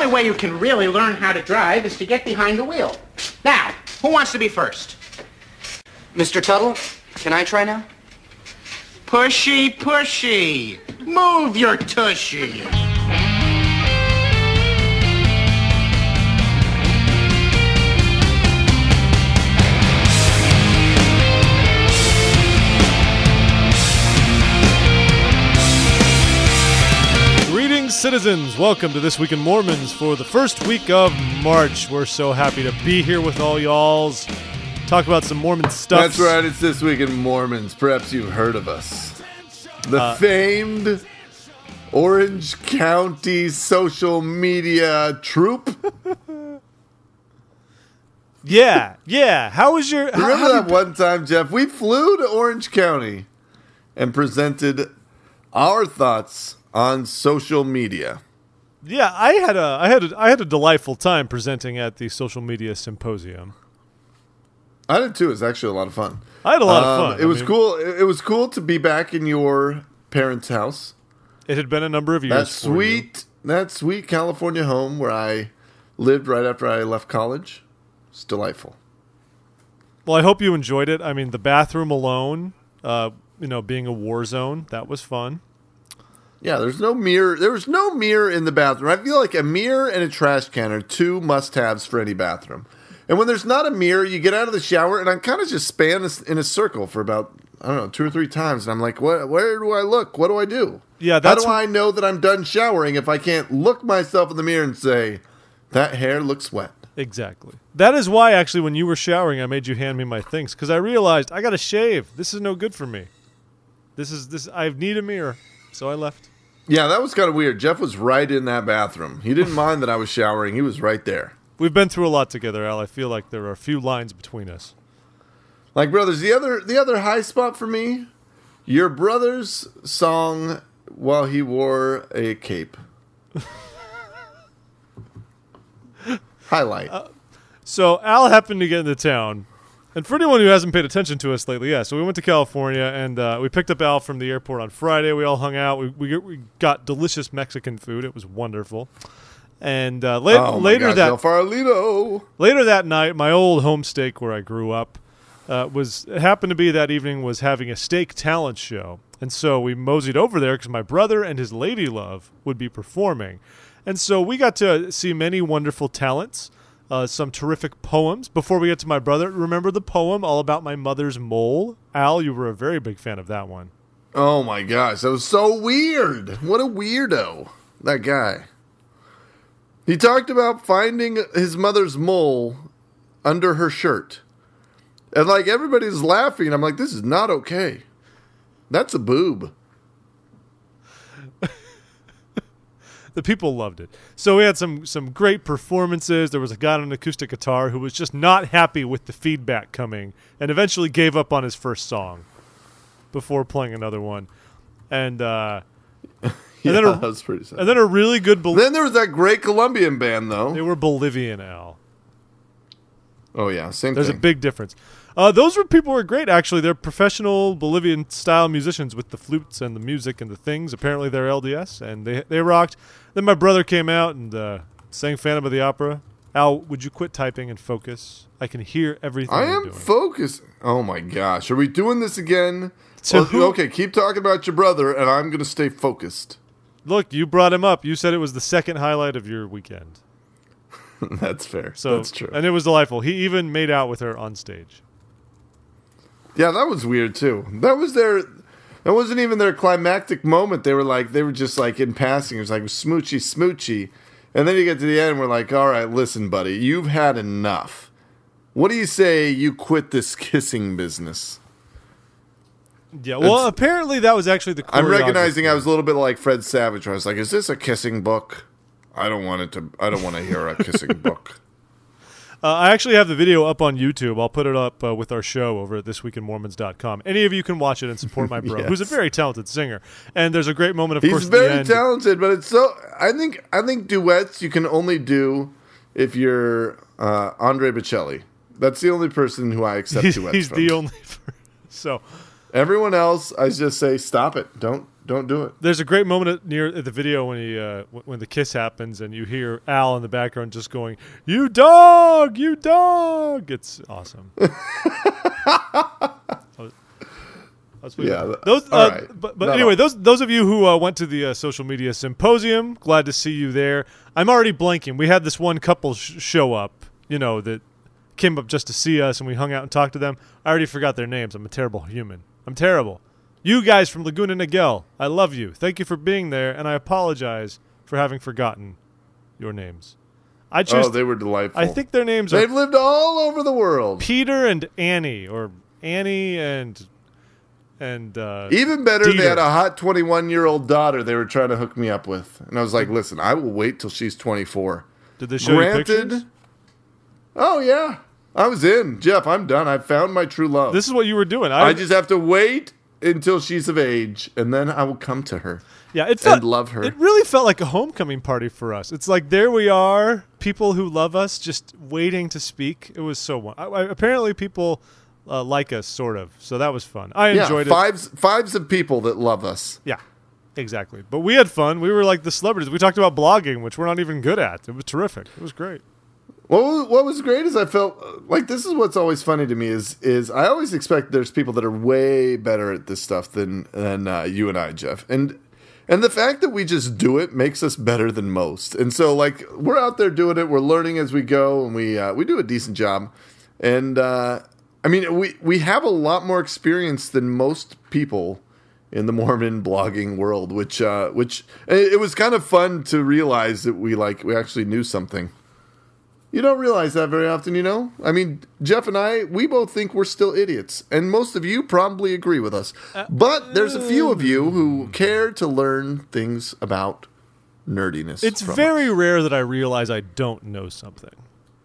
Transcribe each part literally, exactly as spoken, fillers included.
only way you can really learn how to drive is to get behind the wheel. Now, who wants to be first? Mister Tuttle, can I try now? Pushy, pushy. Move your tushy. Greetings, citizens. Welcome to This Week in Mormons for the first week of March. We're so happy to be here with all y'alls. Talk about some Mormon stuff. That's right, it's This Week in Mormons. Perhaps you've heard of us. The uh, famed Orange County social media troupe. yeah, yeah. How was your... Remember how, that one time, Jeff? We flew to Orange County and presented our thoughts on social media. Yeah, I had a I had a, I had a delightful time presenting at the social media symposium. I did too. It was actually a lot of fun. I had a lot um, of fun. It I was mean, cool. It was cool to be back in your parents' house. It had been a number of years. That sweet, that sweet California home where I lived right after I left college. It's delightful. Well, I hope you enjoyed it. I mean, the bathroom alone, uh, you know, being a war zone, that was fun. Yeah, there's no mirror. There was no mirror in the bathroom. I feel like a mirror and a trash can are two must-haves for any bathroom. And when there's not a mirror, you get out of the shower, and I kind of just span in a circle for about, I don't know, two or three times. And I'm like, what, where do I look? What do I do? Yeah, that's How do I know that I'm done showering if I can't look myself in the mirror and say, that hair looks wet? Exactly. That is why, actually, when you were showering, I made you hand me my things, because I realized I got to shave. This is no good for me. This is this. I need a mirror, so I left. Yeah, that was kind of weird. Jeff was right in that bathroom. He didn't mind that I was showering. He was right there. We've been through a lot together, Al. I feel like there are a few lines between us. Like, brothers, the other the other high spot for me, your brother's song while he wore a cape. Highlight. Uh, so Al happened to get into town. And for anyone who hasn't paid attention to us lately, yeah, so we went to California, and uh, we picked up Al from the airport on Friday. We all hung out. We we, we got delicious Mexican food. It was wonderful. And uh, la- oh later gosh, that El Farolito. later that night, my old home steak where I grew up uh, was happened to be that evening was having a steak talent show, and so we moseyed over there because my brother and his lady love would be performing, and so we got to see many wonderful talents. Uh, some terrific poems. Before we get to my brother, remember the poem all about my mother's mole? Al, you were a very big fan of that one. Oh my gosh, that was so weird. What a weirdo, that guy. He talked about finding his mother's mole under her shirt. And like everybody's laughing. I'm like, this is not okay. That's a boob. The people loved it. So we had some some great performances. There was a guy on an acoustic guitar who was just not happy with the feedback coming and eventually gave up on his first song before playing another one. And uh, yeah, and then a, that was pretty sad. And then a really good... Bol- then there was that great Colombian band, though. They were Bolivian, Al. Oh, yeah, same There's thing. a big difference. Uh, those were people who were great, actually. They're professional Bolivian-style musicians with the flutes and the music and the things. Apparently, they're L D S, and they they rocked. Then my brother came out and uh, sang Phantom of the Opera. Al, would you quit typing and focus? I can hear everything I you're am doing. focused. Oh, my gosh. Are we doing this again? So well, who- okay, keep talking about your brother, and I'm going to stay focused. Look, you brought him up. You said it was the second highlight of your weekend. That's fair. So, That's true. And it was delightful. He even made out with her on stage. Yeah, that was weird too. That was their, that wasn't even their climactic moment. They were like, they were just like in passing. It was like smoochy, smoochy, and then you get to the end, and we're like, all right, listen, buddy, you've had enough. What do you say you quit this kissing business? Yeah, well, It's- apparently that was actually the. I'm choreography. recognizing I was a little bit like Fred Savage. Where I was like, is this a kissing book? I don't want it to. I don't want to hear a kissing book. Uh, I actually have the video up on YouTube. I'll put it up uh, with our show over at this week in mormons dot com. Any of you can watch it and support my bro, Yes. who's a very talented singer. And there's a great moment, of He's course, at the very end. talented, but it's so. I think. I think duets you can only do if you're uh, Andre Bocelli. That's the only person who I accept He's, duets he's from. the only. So Everyone else, I just say, stop it. Don't Don't do it. There's a great moment at, near at the video when he uh, w- when the kiss happens and you hear Al in the background just going, "You dog, you dog." It's awesome. That's what Yeah, those. all Uh, right. But, but Not anyway, all. those those of you who uh, went to the uh, social media symposium, glad to see you there. I'm already blanking. We had this one couple sh- show up, you know, that came up just to see us, and we hung out and talked to them. I already forgot their names. I'm a terrible human. I'm terrible. You guys from Laguna Niguel, I love you. Thank you for being there, and I apologize for having forgotten your names. I just, Oh, they were delightful. I think their names They've are lived all over the world. Peter and Annie, or Annie and and uh, Even better, they Dieter. had a hot twenty-one-year-old daughter they were trying to hook me up with. And I was like, listen, I will wait till she's twenty-four. Did they show you pictures? Oh, yeah. I was in. Jeff, I'm done. I found my true love. This is what you were doing. I, I just have to wait until she's of age, and then I will come to her. yeah, it felt, and love her. It really felt like a homecoming party for us. It's like there we are, people who love us, just waiting to speak. It was so won- I, I, apparently people uh, like us, sort of. So that was fun. I Yeah, enjoyed it. fives, fives of people that love us. Yeah, exactly. But we had fun. We were like the celebrities. We talked about blogging, which we're not even good at. It was terrific. It was great. What was, what was great is I felt uh, like this is what's always funny to me is is I always expect there's people that are way better at this stuff than than uh, you and I, Jeff, and and the fact that we just do it makes us better than most. And so like we're out there doing it, we're learning as we go, and we uh, we do a decent job. And uh, I mean we we have a lot more experience than most people in the Mormon blogging world, which uh, which it was kind of fun to realize that we like we actually knew something. You don't realize that very often, you know? I mean, Jeff and I, we both think we're still idiots. And most of you probably agree with us. But there's a few of you who care to learn things about nerdiness. It's from very us. rare that I realize I don't know something.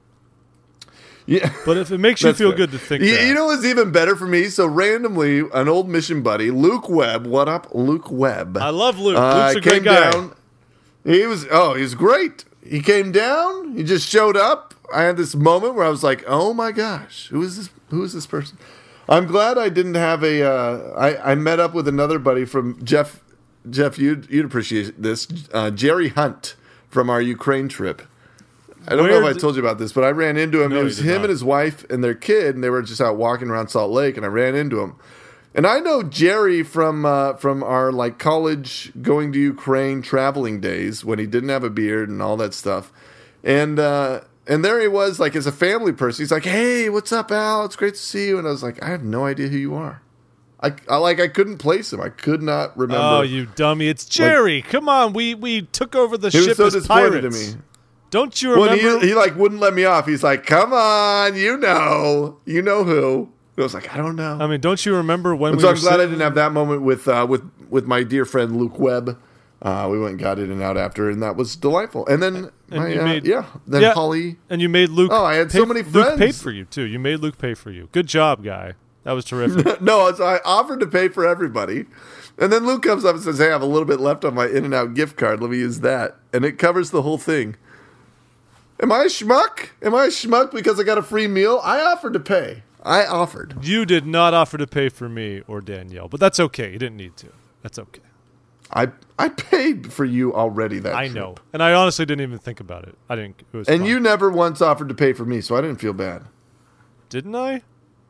Yeah. But if it makes you That's feel fair. good to think you, that. you know what's even better for me? So randomly, an old mission buddy, Luke Webb, what up, Luke Webb? I love Luke. uh, Luke's a great came guy. down. He was, oh, he was great. He came down. He just showed up. I had this moment where I was like, "Oh my gosh, who is this? Who is this person?" I'm glad I didn't have a. Uh, I I met up with another buddy from Jeff. Jeff, you'd you'd appreciate this. Uh, Jerry Hunt from our Ukraine trip. I don't Where know if I d- told you about this, but I ran into him. No, it you was did him not. and his wife and their kid, and they were just out walking around Salt Lake, and I ran into him. And I know Jerry from uh, from our like college going to Ukraine traveling days when he didn't have a beard and all that stuff. And uh, and there he was, like as a family person. He's like, "Hey, what's up, Al? It's great to see you." And I was like, "I have no idea who you are." I, I like I couldn't place him. I could not remember. Oh, you dummy! It's Jerry. Come on, we we took over the he was ship so as disappointed pirates. to me. Don't you When remember? he, he like wouldn't let me off. He's like, "Come on, you know, you know who." I was like, "I don't know." I mean, don't you remember when And we so were I'm glad I sitting- didn't have that moment with uh, with with my dear friend Luke Webb. Uh, we went and got in and out after, and that was delightful. And then, And my, you uh, made- yeah, then Yeah. Holly. And you made Luke. Oh, I had pay- so many Luke friends. paid for you too. You made Luke pay for you. Good job, guy. That was terrific. No, so I offered to pay for everybody, and then Luke comes up and says, "Hey, I have a little bit left on my In-N-Out gift card. Let me use that," and it covers the whole thing. Am I a schmuck? Am I a schmuck because I got a free meal? I offered to pay. I offered. You did not offer to pay for me or Danielle, but that's okay. You didn't need to. That's okay. I I paid for you already. That I trip. know, and I honestly didn't even think about it. I didn't. It was And fine. you never once offered to pay for me, so I didn't feel bad. Didn't I?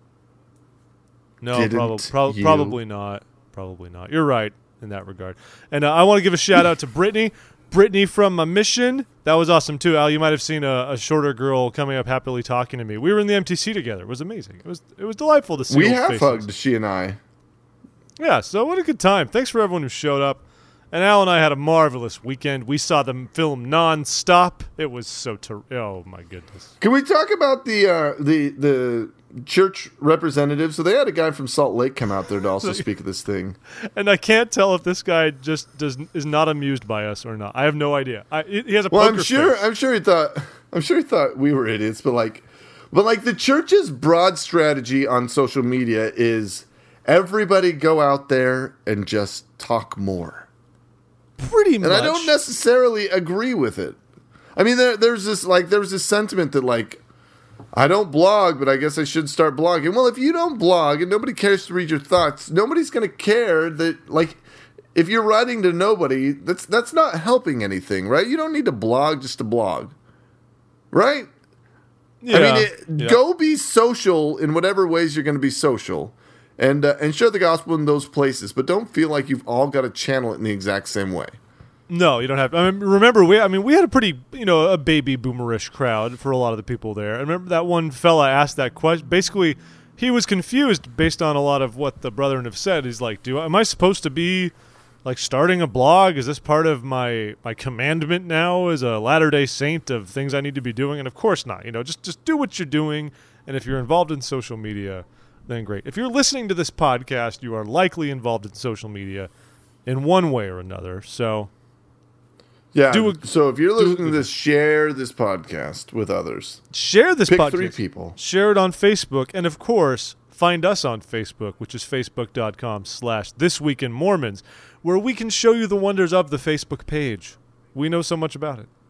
No, Didn't prob- prob- you? probably not. Probably not. You're right in that regard. And uh, I want to give a shout out to Brittany. Brittany from a mission. That was awesome too, Al. You might have seen a, a shorter girl coming up happily talking to me. We were in the M T C together. It was amazing. It was it was delightful to see. We old have faces. hugged, she and I. Yeah, so what a good time. Thanks for everyone who showed up. And Al and I had a marvelous weekend. We saw the film nonstop. It was so ter- oh my goodness. Can we talk about the uh, the the church representatives? So they had a guy from Salt Lake come out there to also speak at this thing. And I can't tell if this guy just does is not amused by us or not. I have no idea. I, he has a Well, poker I'm sure face. I'm sure he thought I'm sure he thought we were idiots, but like but like the church's broad strategy on social media is everybody go out there and just talk more. Pretty much. And I don't necessarily agree with it. I mean, there, there's this like there's this sentiment that like I don't blog, but I guess I should start blogging. Well, if you don't blog and nobody cares to read your thoughts, nobody's going to care that like if you're writing to nobody, that's that's not helping anything, right? You don't need to blog just to blog, right? Yeah. I mean, it, yeah. go be social in whatever ways you're going to be social, and uh, and share the gospel in those places. But don't feel like you've all got to channel it in the exact same way. No, you don't have. I mean, remember, we. I mean, we had a pretty, you know, a baby boomerish crowd for a lot of the people there. I remember that one fella asked that question. Basically, he was confused based on a lot of what the brethren have said. He's like, "Do am I supposed to be like starting a blog? Is this part of my my commandment now as a Latter-day Saint of things I need to be doing?" And of course not. You know, just just do what you're doing. And if you're involved in social media, then great. If you're listening to this podcast, you are likely involved in social media in one way or another. So. Yeah. Do a, so if you're listening do, to this, share this podcast with others. Share this Pick podcast. three people. Share it on Facebook. And, of course, find us on Facebook, which is facebook.com slash This Week in Mormons, where we can show you the wonders of the Facebook page. We know so much about it.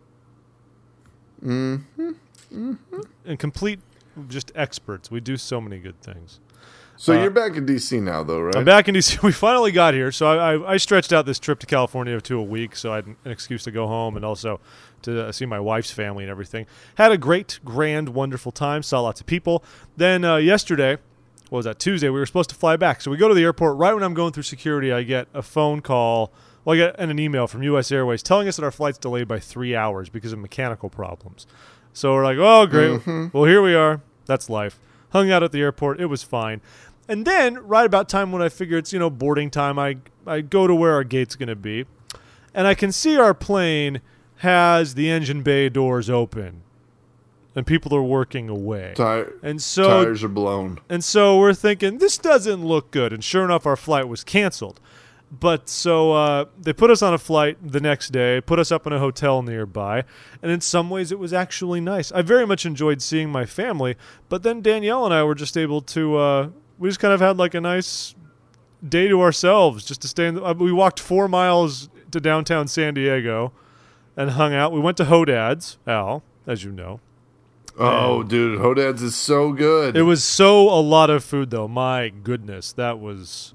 Mm-hmm. Mm-hmm. And complete just experts. We do so many good things. So Uh, you're back in D C now, though, right? I'm back in D C. We finally got here, so I, I, I stretched out this trip to California to a week, so I had an excuse to go home and also to uh, see my wife's family and everything. Had a great, grand, wonderful time. Saw lots of people. Then uh, yesterday, what was that, Tuesday, we were supposed to fly back. So we go to the airport. Right when I'm going through security, I get a phone call, well, I get and an email from U S Airways telling us that our flight's delayed by three hours because of mechanical problems. So we're like, oh, great. Mm-hmm. Well, here we are. That's life. Hung out at the airport. It was fine. And then, right about time when I figure it's, you know, boarding time, I I go to where our gate's going to be. And I can see our plane has the engine bay doors open. And people are working away. Tire- and so, tires are blown. And so we're thinking, this doesn't look good. And sure enough, our flight was canceled. But so uh, they put us on a flight the next day, put us up in a hotel nearby. And in some ways, it was actually nice. I very much enjoyed seeing my family. But then Danielle and I were just able to... Uh, We just kind of had like a nice day to ourselves, just to stay in the, uh, we walked four miles to downtown San Diego and hung out. We went to Hodad's, Al, as you know. Oh, and dude, Hodad's is so good. It was so a lot of food, though. My goodness, that was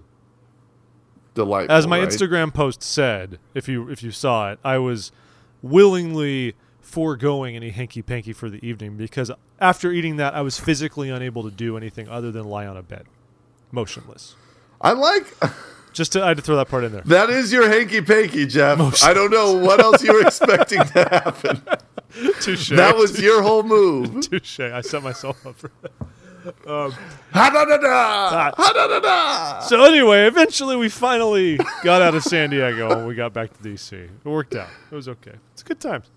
delightful. As my right? Instagram post said, if you if you saw it, I was willingly foregoing any hanky-panky for the evening because after eating that, I was physically unable to do anything other than lie on a bed, motionless. I like... Just to, I had to throw that part in there. That is your hanky-panky, Jeff. Motionless. I don't know what else you were expecting to happen. Touche. That was your whole move. Touche. I set myself up for that. Um, Ha-da-da-da! Ha-da-da-da! so anyway, eventually we finally got out of San Diego and we got back to D C. It worked out. It was okay. It's good times.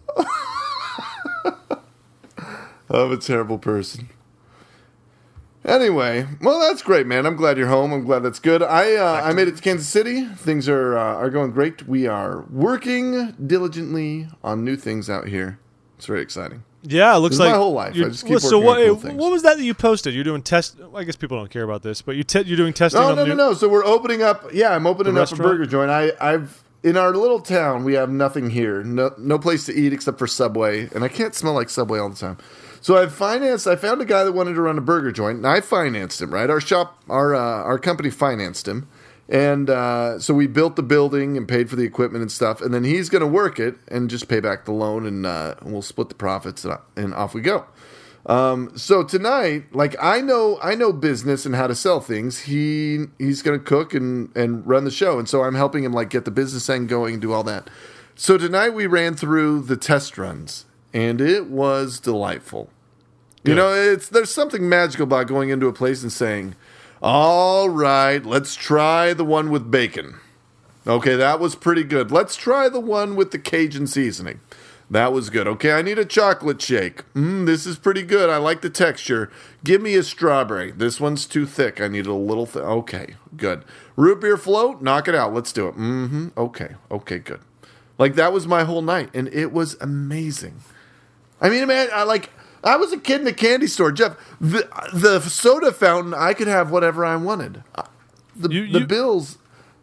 I'm a terrible person. Anyway, well, that's great, man. I'm glad you're home. I'm glad that's good. I uh, I made it to Kansas City. Things are uh, are going great. We are working diligently on new things out here. It's very exciting. Yeah, it looks This is like my whole life. you're- I just keep well, so working what? on cool things. What was that that you posted? You're doing test. I guess people don't care about this, but you te- you're doing testing. No, on no, new- no, no. So we're opening up. Yeah, I'm opening The up a restaurant? burger joint. I, I've in our little town. We have nothing here. No, no place to eat except for Subway, and I can't smell like Subway all the time. So I financed. I found a guy that wanted to run a burger joint, and I financed him. Right, our shop, our uh, our company financed him, and uh, so we built the building and paid for the equipment and stuff. And then he's going to work it and just pay back the loan, and uh, we'll split the profits, and, and off we go. Um, so tonight, like I know, I know business and how to sell things. He he's going to cook and and run the show, and so I'm helping him like get the business end going and do all that. So tonight we ran through the test runs, and it was delightful. You Good. know, it's there's something magical about going into a place and saying, "All right, let's try the one with bacon." Okay, that was pretty good. Let's try the one with the Cajun seasoning. That was good. Okay, I need a chocolate shake. Mm, this is pretty good. I like the texture. Give me a strawberry. This one's too thick. I need a little th- Okay, good. Root beer float? Knock it out. Let's do it. Mm-hmm. Okay. Okay, good. Like, that was my whole night, and it was amazing. I mean, man, I like... I was a kid in a candy store, Jeff. The, the soda fountain, I could have whatever I wanted. Uh, The, You- the you- bills...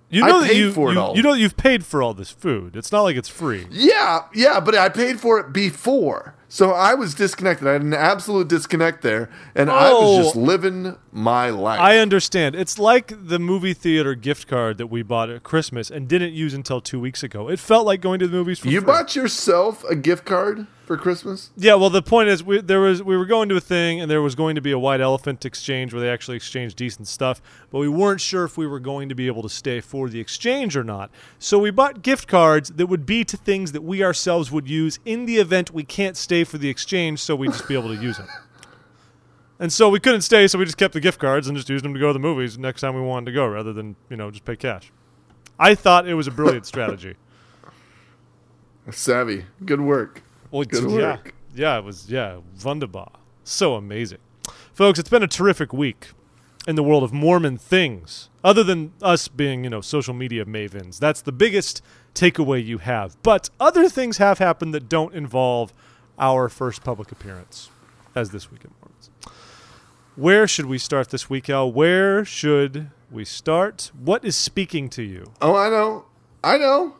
You know I that paid you, for it you, all. you know that you've paid for all this food. It's not like it's free. Yeah, yeah, but I paid for it before. So I was disconnected. I had an absolute disconnect there, and I Oh. was just living my life. I understand. It's like the movie theater gift card that we bought at Christmas and didn't use until two weeks ago. It felt like going to the movies for you free. bought yourself a gift card for Christmas? Yeah, well, the point is, we there was we were going to a thing, and there was going to be a white elephant exchange where they actually exchanged decent stuff, but we weren't sure if we were going to be able to stay for the exchange or not. So we bought gift cards that would be to things that we ourselves would use in the event we can't stay for the exchange, so we'd just be able to use them. And so we couldn't stay, so we just kept the gift cards and just used them to go to the movies next time we wanted to go, rather than, you know, just pay cash. I thought it was a brilliant strategy. Savvy. Good work. Well, Good yeah, work. yeah, it was yeah, wunderbar, so amazing, folks. It's been a terrific week in the world of Mormon things. Other than us being, you know, social media mavens, that's the biggest takeaway you have. But other things have happened that don't involve our first public appearance as This Week in Mormons. Where should we start this week, Al? Where should we start? What is speaking to you? Oh, I know. I know.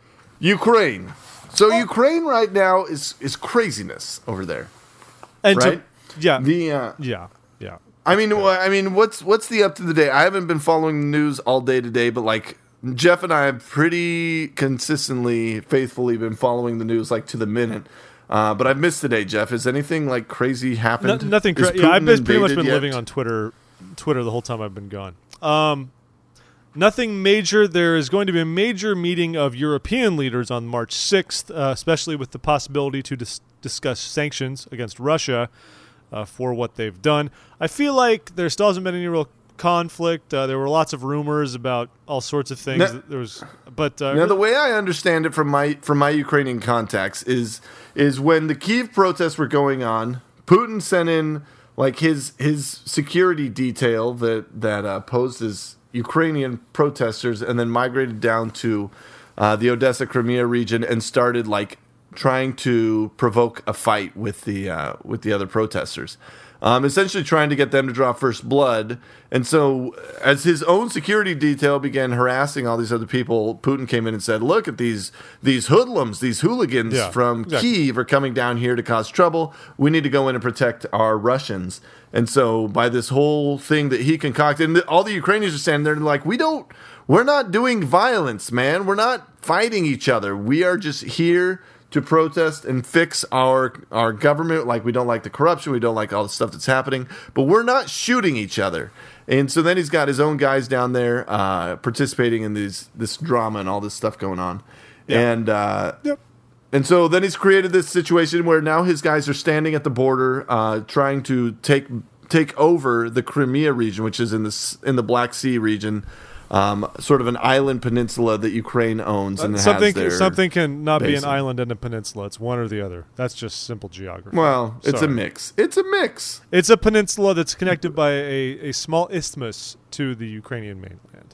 Ukraine. So Ukraine right now is is craziness over there. And to- Right? yeah, The uh, yeah, yeah. I mean, wha- I mean, what's what's the up to the day? I haven't been following the news all day today, but like Jeff and I have pretty consistently, faithfully been following the news like to the minute. Uh, but I've missed today, Jeff. Has anything like crazy No, happened? nothing Is crazy. Yeah, I've Putin been, pretty much invaded been yet? living on Twitter, Twitter the whole time I've been gone. Um, nothing major. There is going to be a major meeting of European leaders on March sixth, uh, especially with the possibility to dis- discuss sanctions against Russia uh, for what they've done. I feel like there still hasn't been any real conflict. Uh, there were lots of rumors about all sorts of things. Now- there was, but uh, Now, the way I understand it from my from my Ukrainian contacts is is when the Kyiv protests were going on, Putin sent in like his his security detail that that uh, posed as Ukrainian protesters, and then migrated down to uh, the Odessa Crimea region and started like trying to provoke a fight with the uh, with the other protesters. Um, essentially trying to get them to draw first blood. And so as his own security detail began harassing all these other people, Putin came in and said, look at these these hoodlums, these hooligans Yeah, from exactly. Kyiv are coming down here to cause trouble. We need to go in and protect our Russians. And so by this whole thing that he concocted, and the, all the Ukrainians are standing there and like, we don't, we're not doing violence, man. We're not fighting each other. We are just here to protest and fix our our government. Like, we don't like the corruption, we don't like all the stuff that's happening, but we're not shooting each other. And so then he's got his own guys down there uh, participating in these this drama and all this stuff going on. Yeah. And uh, Yep. and so then he's created this situation where now his guys are standing at the border, uh, trying to take take over the Crimea region, which is in the s- in the Black Sea region. Um, sort of an island peninsula that Ukraine owns and Uh, has something their something can not be an basin. island and a peninsula. It's one or the other. That's just simple geography. Well, it's Sorry. a mix. It's a mix. It's a peninsula that's connected by a, a small isthmus to the Ukrainian mainland.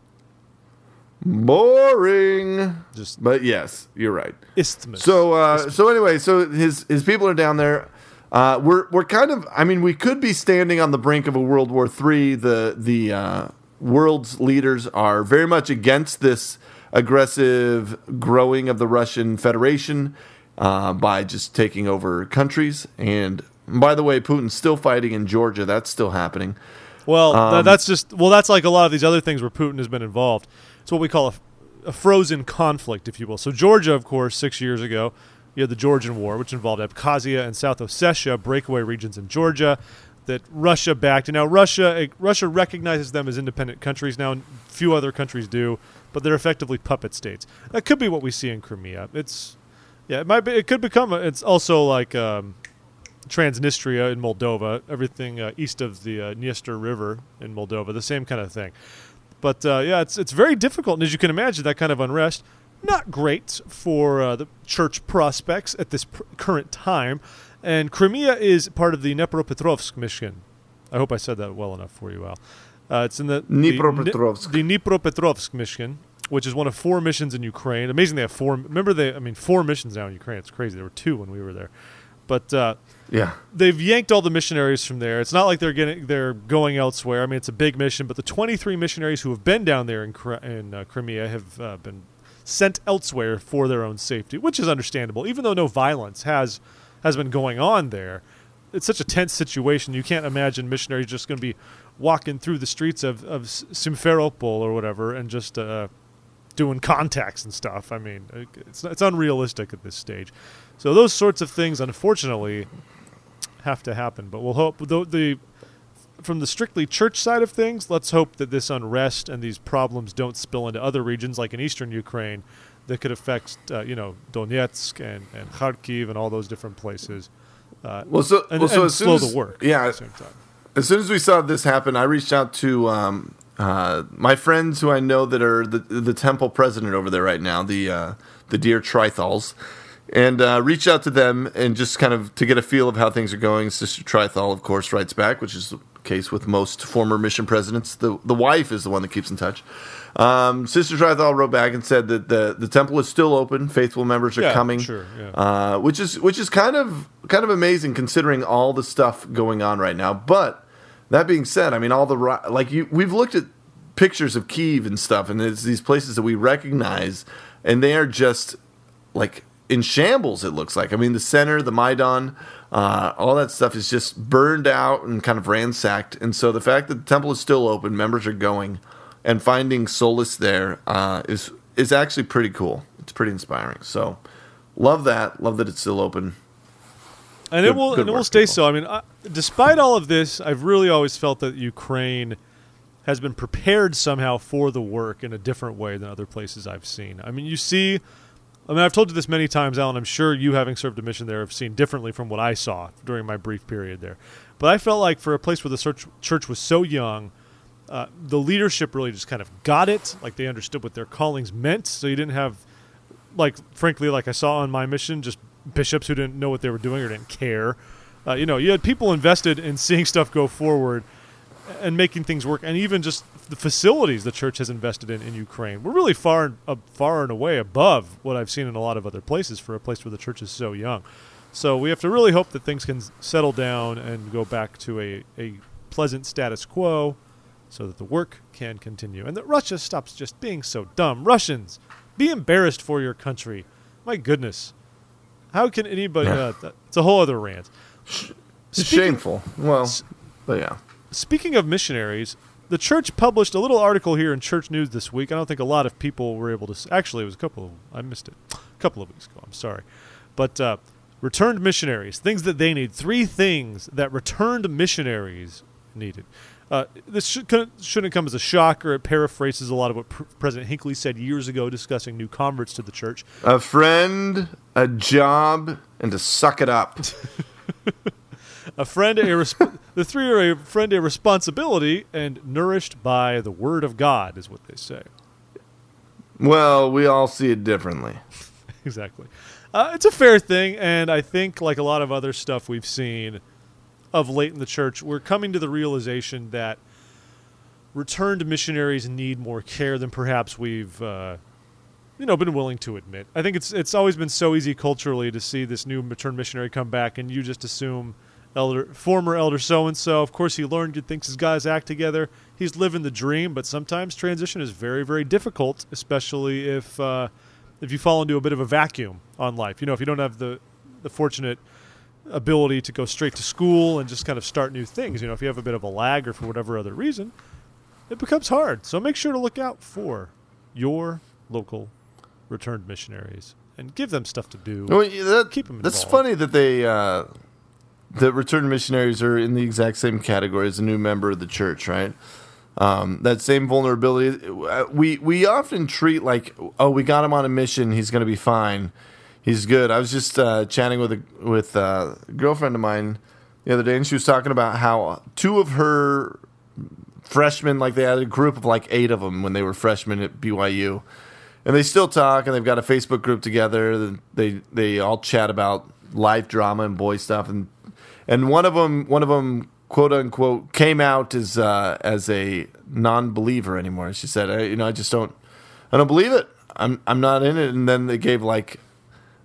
Boring. Just But yes, you're right. isthmus. So uh, so anyway, so his his people are down there. Uh, we're we're kind of. I mean, we could be standing on the brink of a World War Three. The the uh, world's leaders are very much against this aggressive growing of the Russian Federation uh, by just taking over countries. And by the way, Putin's still fighting in Georgia. That's still happening. Well, th- Um, that's just well. That's like a lot of these other things where Putin has been involved. It's what we call a, a frozen conflict, if you will. So Georgia, of course, six years ago, you had the Georgian War, which involved Abkhazia and South Ossetia, breakaway regions in Georgia that Russia backed. And now Russia, eh, Russia recognizes them as independent countries now. And few other countries do, but they're effectively puppet states. That could be what we see in Crimea. It's yeah, it might be. It could become. A, it's also like. Um, Transnistria in Moldova, everything uh, east of the uh, Dniester River in Moldova, the same kind of thing. But uh, yeah, it's it's very difficult, and as you can imagine, that kind of unrest, not great for uh, the church prospects at this pr- current time. And Crimea is part of the Dnipropetrovsk mission. I hope I said that well enough for you, Al. Uh, it's in the Dnipropetrovsk. The, the Dnipropetrovsk mission, which is one of four missions in Ukraine. Amazing, they have four. Remember, they I mean, four missions now in Ukraine. It's crazy. There were two when we were there. But uh, Yeah. they've yanked all the missionaries from there. It's not like they're getting they're going elsewhere. I mean, it's a big mission, but the twenty-three missionaries who have been down there in Cri- in uh, Crimea have uh, been sent elsewhere for their own safety, which is understandable. Even though no violence has has been going on there, it's such a tense situation. You can't imagine missionaries just going to be walking through the streets of of Simferopol or whatever and just uh, doing contacts and stuff. I mean, it's it's unrealistic at this stage. So those sorts of things, unfortunately, have to happen. But we'll hope the, the from the strictly church side of things, let's hope that this unrest and these problems don't spill into other regions like in eastern Ukraine that could affect uh, you know Donetsk and, and Kharkiv and all those different places. Uh, Well, so, and, well, so and as soon slow as, the work yeah, at the same time. as soon as we saw this happen, I reached out to um, uh, my friends who I know that are the the temple president over there right now, the uh, the Dear Trithals, and uh, reached out to them and just kind of to get a feel of how things are going. Sister Trithal, of course, writes back, which is the case with most former mission presidents. The the wife is the one that keeps in touch. Um, Sister Trithal wrote back and said that the, the temple is still open. Faithful members are Yeah, coming, sure, yeah. uh, which is which is kind of kind of amazing considering all the stuff going on right now. But that being said, I mean, all the ri- like you, we've looked at pictures of Kyiv and stuff, and it's these places that we recognize, and they are just like in shambles. It looks like. I mean, the center, the Maidan, uh, all that stuff is just burned out and kind of ransacked. And so the fact that the temple is still open, members are going, and finding solace there uh, is is actually pretty cool. It's pretty inspiring. So love that. Love that it's still open. And Good- it will good and it will work, stay people. so. I mean, I, despite all of this, I've really always felt that Ukraine has been prepared somehow for the work in a different way than other places I've seen. I mean, you see, I mean, I've told you this many times, Alan. I'm sure you, having served a mission there, have seen differently from what I saw during my brief period there. But I felt like for a place where the church, church was so young, uh, the leadership really just kind of got it. Like they understood what their callings meant. So you didn't have, like, frankly, like I saw on my mission, just bishops who didn't know what they were doing or didn't care. Uh, you know, you had people invested in seeing stuff go forward and making things work, and even just the facilities the church has invested in in Ukraine. We're really far, uh, far and away above what I've seen in a lot of other places for a place where the church is so young. So we have to really hope that things can settle down and go back to a, a pleasant status quo so that the work can continue. And that Russia stops just being so dumb. Russians, be embarrassed for your country. My goodness. How can anybody... Yeah. Uh, th- it's a whole other rant. It's Speaking- shameful. Well, but yeah. Speaking of missionaries, the church published a little article here in Church News this week. I don't think a lot of people were able to... S- Actually, it was a couple... Of, I missed it. A couple of weeks ago. I'm sorry. But uh, returned missionaries, things that they need. Three things that returned missionaries needed. Uh, this should, couldn't- shouldn't come as a shocker. It paraphrases a lot of what Pr- President Hinckley said years ago discussing new converts to the church. A friend, a job, and to suck it up. A friend, a resp- the three are a friend, a responsibility, and nourished by the word of God, is what they say. Well, we all see it differently. Exactly. Uh, it's a fair thing, and I think, like a lot of other stuff we've seen of late in the church, we're coming to the realization that returned missionaries need more care than perhaps we've, uh, you know, been willing to admit. I think it's it's always been so easy culturally to see this new returned missionary come back, and you just assume elder, former elder so and so. Of course, he learned good things. His guys act together. He's living the dream, but sometimes transition is very, very difficult, especially if uh, if you fall into a bit of a vacuum on life. You know, if you don't have the the fortunate ability to go straight to school and just kind of start new things. You know, if you have a bit of a lag or for whatever other reason, it becomes hard. So make sure to look out for your local returned missionaries and give them stuff to do. Well, yeah, that, Keep 'em that's involved. funny that they uh, that returned missionaries are in the exact same category as a new member of the church, right? Um, that same vulnerability. We we often treat like, oh, we got him on a mission, he's going to be fine. He's good. I was just uh, chatting with a with uh, a girlfriend of mine the other day, and she was talking about how two of her freshmen, like they had a group of like eight of them when they were freshmen at B Y U, and they still talk, and they've got a Facebook group together. They they all chat about life drama and boy stuff, and and one of them one of them quote unquote came out as uh, as a non-believer anymore. She said, I, you know, I just don't I don't believe it. I'm I'm not in it. And then they gave like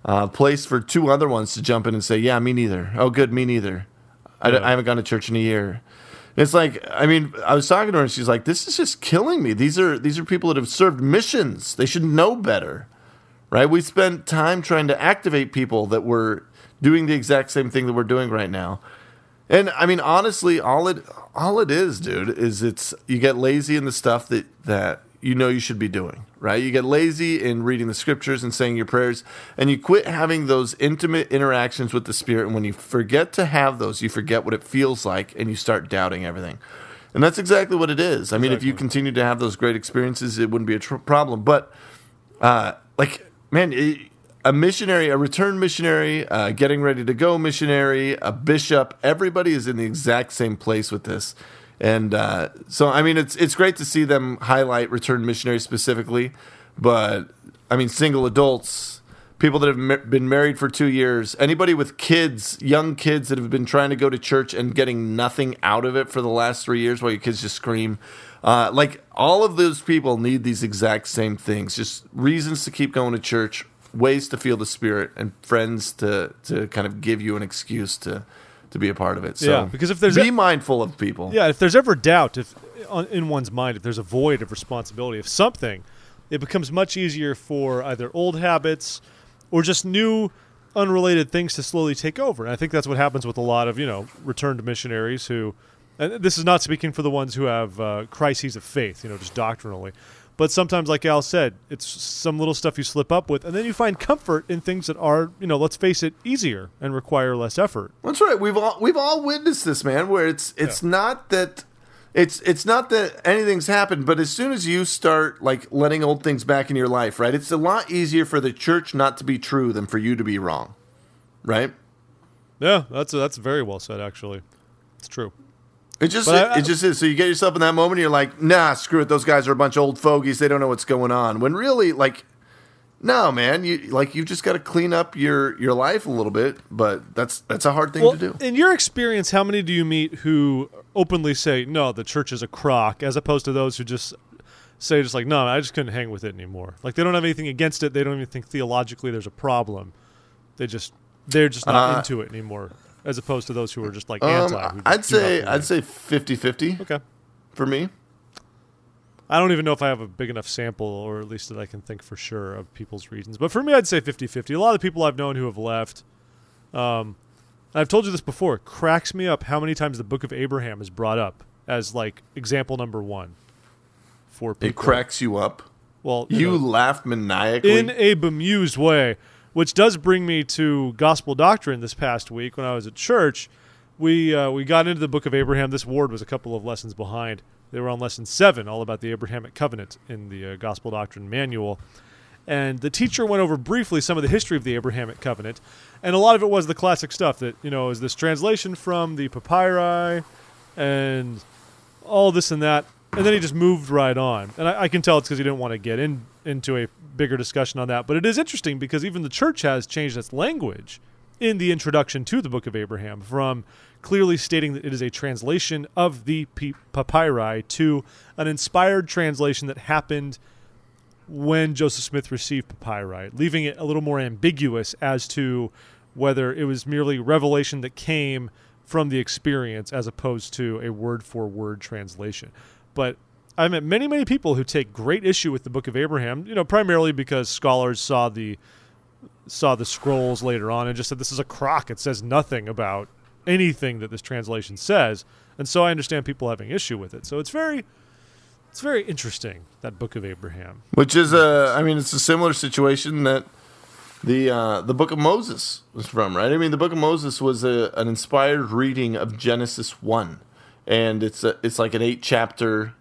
uh, place for two other ones to jump in and say, yeah, me neither. Oh, good, me neither. I, Yeah. I haven't gone to church in a year. It's like, I mean, I was talking to her and she's like, this is just killing me. These are these are people that have served missions. They should know better, right? We spent time trying to activate people that were doing the exact same thing that we're doing right now. And I mean, honestly, all it all it is, dude, is it's you get lazy in the stuff that, that you know you should be doing, right? You get lazy in reading the scriptures and saying your prayers, and you quit having those intimate interactions with the Spirit. And when you forget to have those, you forget what it feels like, and you start doubting everything. And that's exactly what it is. I mean, if you continue to have those great experiences, it wouldn't be a tr- problem. But, uh, like, man, it, a missionary, a returned missionary, uh, getting ready to go missionary, a bishop, everybody is in the exact same place with this. And uh, so, I mean, it's it's great to see them highlight returned missionaries specifically. But, I mean, single adults, people that have ma- been married for two years, anybody with kids, young kids that have been trying to go to church and getting nothing out of it for the last three years while your kids just scream. Uh, like, all of those people need these exact same things. Just reasons to keep going to church, ways to feel the Spirit, and friends to to kind of give you an excuse to to be a part of it. So Yeah, because if there's be a- mindful of people. Yeah, if there's ever doubt if on, in one's mind, if there's a void of responsibility of something, it becomes much easier for either old habits or just new, unrelated things to slowly take over. And I think that's what happens with a lot of, you know, returned missionaries who, and this is not speaking for the ones who have uh, crises of faith, you know, just doctrinally. But sometimes, like Al said, it's some little stuff you slip up with, and then you find comfort in things that are, you know, let's face it, easier and require less effort. That's right. We've all we've all witnessed this, man. Where it's it's Yeah. not that it's it's not that anything's happened, but as soon as you start like letting old things back in your life, right? It's a lot easier for the church not to be true than for you to be wrong, right? Yeah, that's that's very well said, actually. It's true. It just But it, I- I- it just is. So you get yourself in that moment, and you're like, nah, screw it. Those guys are a bunch of old fogies. They don't know what's going on. When really, like, no, man, you like you just got to clean up your your life a little bit. But that's that's a hard thing Well, to do. in your experience, how many do you meet who openly say, no, the church is a crock, as opposed to those who just say, just like, no, I just couldn't hang with it anymore. Like, they don't have anything against it. They don't even think theologically there's a problem. They just, they're just not Uh, into it anymore, as opposed to those who are just like Um, anti. who just I'd give say up on I'd it. say fifty-fifty Okay. for me. I don't even know if I have a big enough sample, or at least that I can think for sure of people's reasons. But for me, I'd say fifty-fifty. A lot of the people I've known who have left, um, and I've told you this before, it cracks me up how many times the Book of Abraham is brought up as, like, example number one for people. It cracks you up. Well, You know, laugh maniacally. in a bemused way, which does bring me to gospel doctrine this past week when I was at church. We uh, we got into the Book of Abraham. This ward was a couple of lessons behind. They were on lesson seven, all about the Abrahamic covenant in the uh, gospel doctrine manual. And the teacher went over briefly some of the history of the Abrahamic covenant, and a lot of it was the classic stuff that, you know, is this translation from the papyri and all this and that. And then he just moved right on. And I, I can tell it's because he didn't want to get in into a bigger discussion on that. But it is interesting because even the church has changed its language in the introduction to the Book of Abraham, from clearly stating that it is a translation of the P- papyri to an inspired translation that happened when Joseph Smith received papyri, leaving it a little more ambiguous as to whether it was merely revelation that came from the experience as opposed to a word-for-word translation. But I've met many, many people who take great issue with the Book of Abraham, you know, primarily because scholars saw the saw the scrolls later on and just said this is a crock. It says nothing about anything that this translation says. And so I understand people having issue with it. So it's very it's very interesting, that Book of Abraham. Which is a, I mean, it's a similar situation that the uh, the Book of Moses was from, right? I mean, the Book of Moses was a, an inspired reading of Genesis one, and it's a, it's like an eight chapter,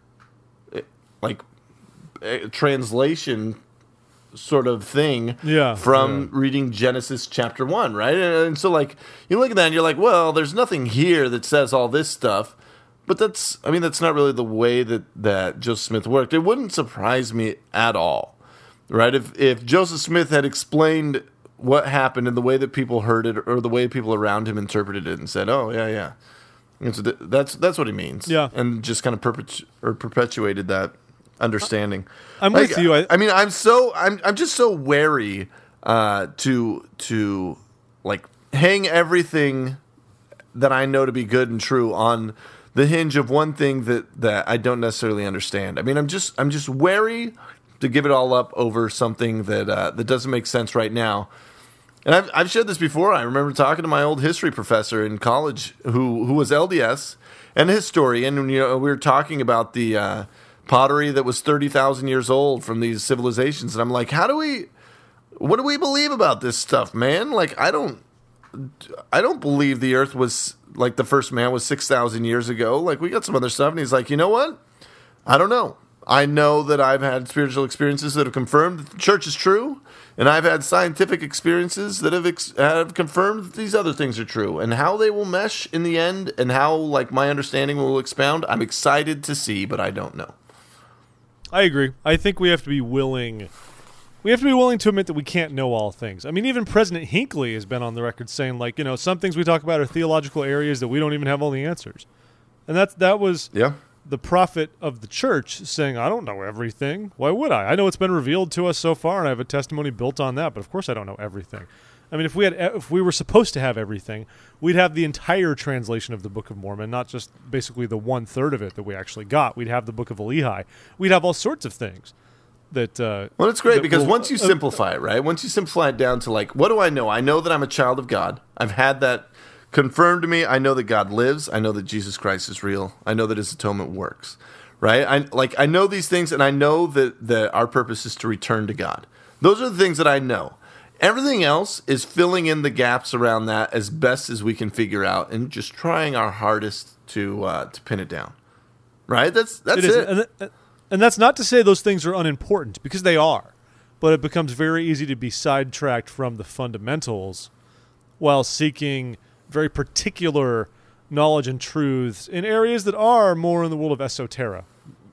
like a translation sort of thing, Yeah, from yeah. reading Genesis chapter one, right? And, and so, like, you look at that and you're like, well, there's nothing here that says all this stuff. But that's, I mean, that's not really the way that, that Joseph Smith worked. It wouldn't surprise me at all, right? If if Joseph Smith had explained what happened in the way that people heard it, or the way people around him interpreted it, and said, "Oh, yeah, yeah," and so th- that's that's what he means, Yeah. and just kind of perpetu- or perpetuated that understanding. I'm Like, with you. I, I mean, I'm so I'm I'm just so wary uh, to to like hang everything that I know to be good and true on the hinge of one thing that, that I don't necessarily understand. I mean, I'm just I'm just wary to give it all up over something that uh, that doesn't make sense right now. And I've I've shared this before. I remember talking to my old history professor in college, who who was L D S and a historian, and you know we were talking about the uh, pottery that was thirty thousand years old from these civilizations, and I'm like, how do we, what do we believe about this stuff, man? Like, I don't, I don't believe the Earth was like the first man was six thousand years ago. Like, we got some other stuff, and he's like, you know what? I don't know. I know that I've had spiritual experiences that have confirmed that the church is true, and I've had scientific experiences that have ex- have confirmed that these other things are true. And how they will mesh in the end, and how like my understanding will expound, I'm excited to see, but I don't know. I agree. I think we have to be willing. We have to be willing to admit that we can't know all things. I mean, even President Hinckley has been on the record saying, like, you know, some things we talk about are theological areas that we don't even have all the answers, and that's that was Yeah. the prophet of the church saying, I don't know everything. Why would I? I know it's been revealed to us so far, and I have a testimony built on that, but of course I don't know everything. I mean, if we had, if we were supposed to have everything, we'd have the entire translation of the Book of Mormon, not just basically the one-third of it that we actually got. We'd have the Book of Lehi. We'd have all sorts of things that... Uh, Well, it's great that because will- once you uh, simplify it, right? Once you simplify it down to like, what do I know? I know that I'm a child of God. I've had that confirmed to me. I know that God lives. I know that Jesus Christ is real. I know that his atonement works, right? I like I know these things, and I know that, that our purpose is to return to God. Those are the things that I know. Everything else is filling in the gaps around that as best as we can figure out, and just trying our hardest to uh, to pin it down. Right? That's that's It it. is, and, th- and that's not to say those things are unimportant, because they are. But it becomes very easy to be sidetracked from the fundamentals while seeking very particular knowledge and truths in areas that are more in the world of esoterica,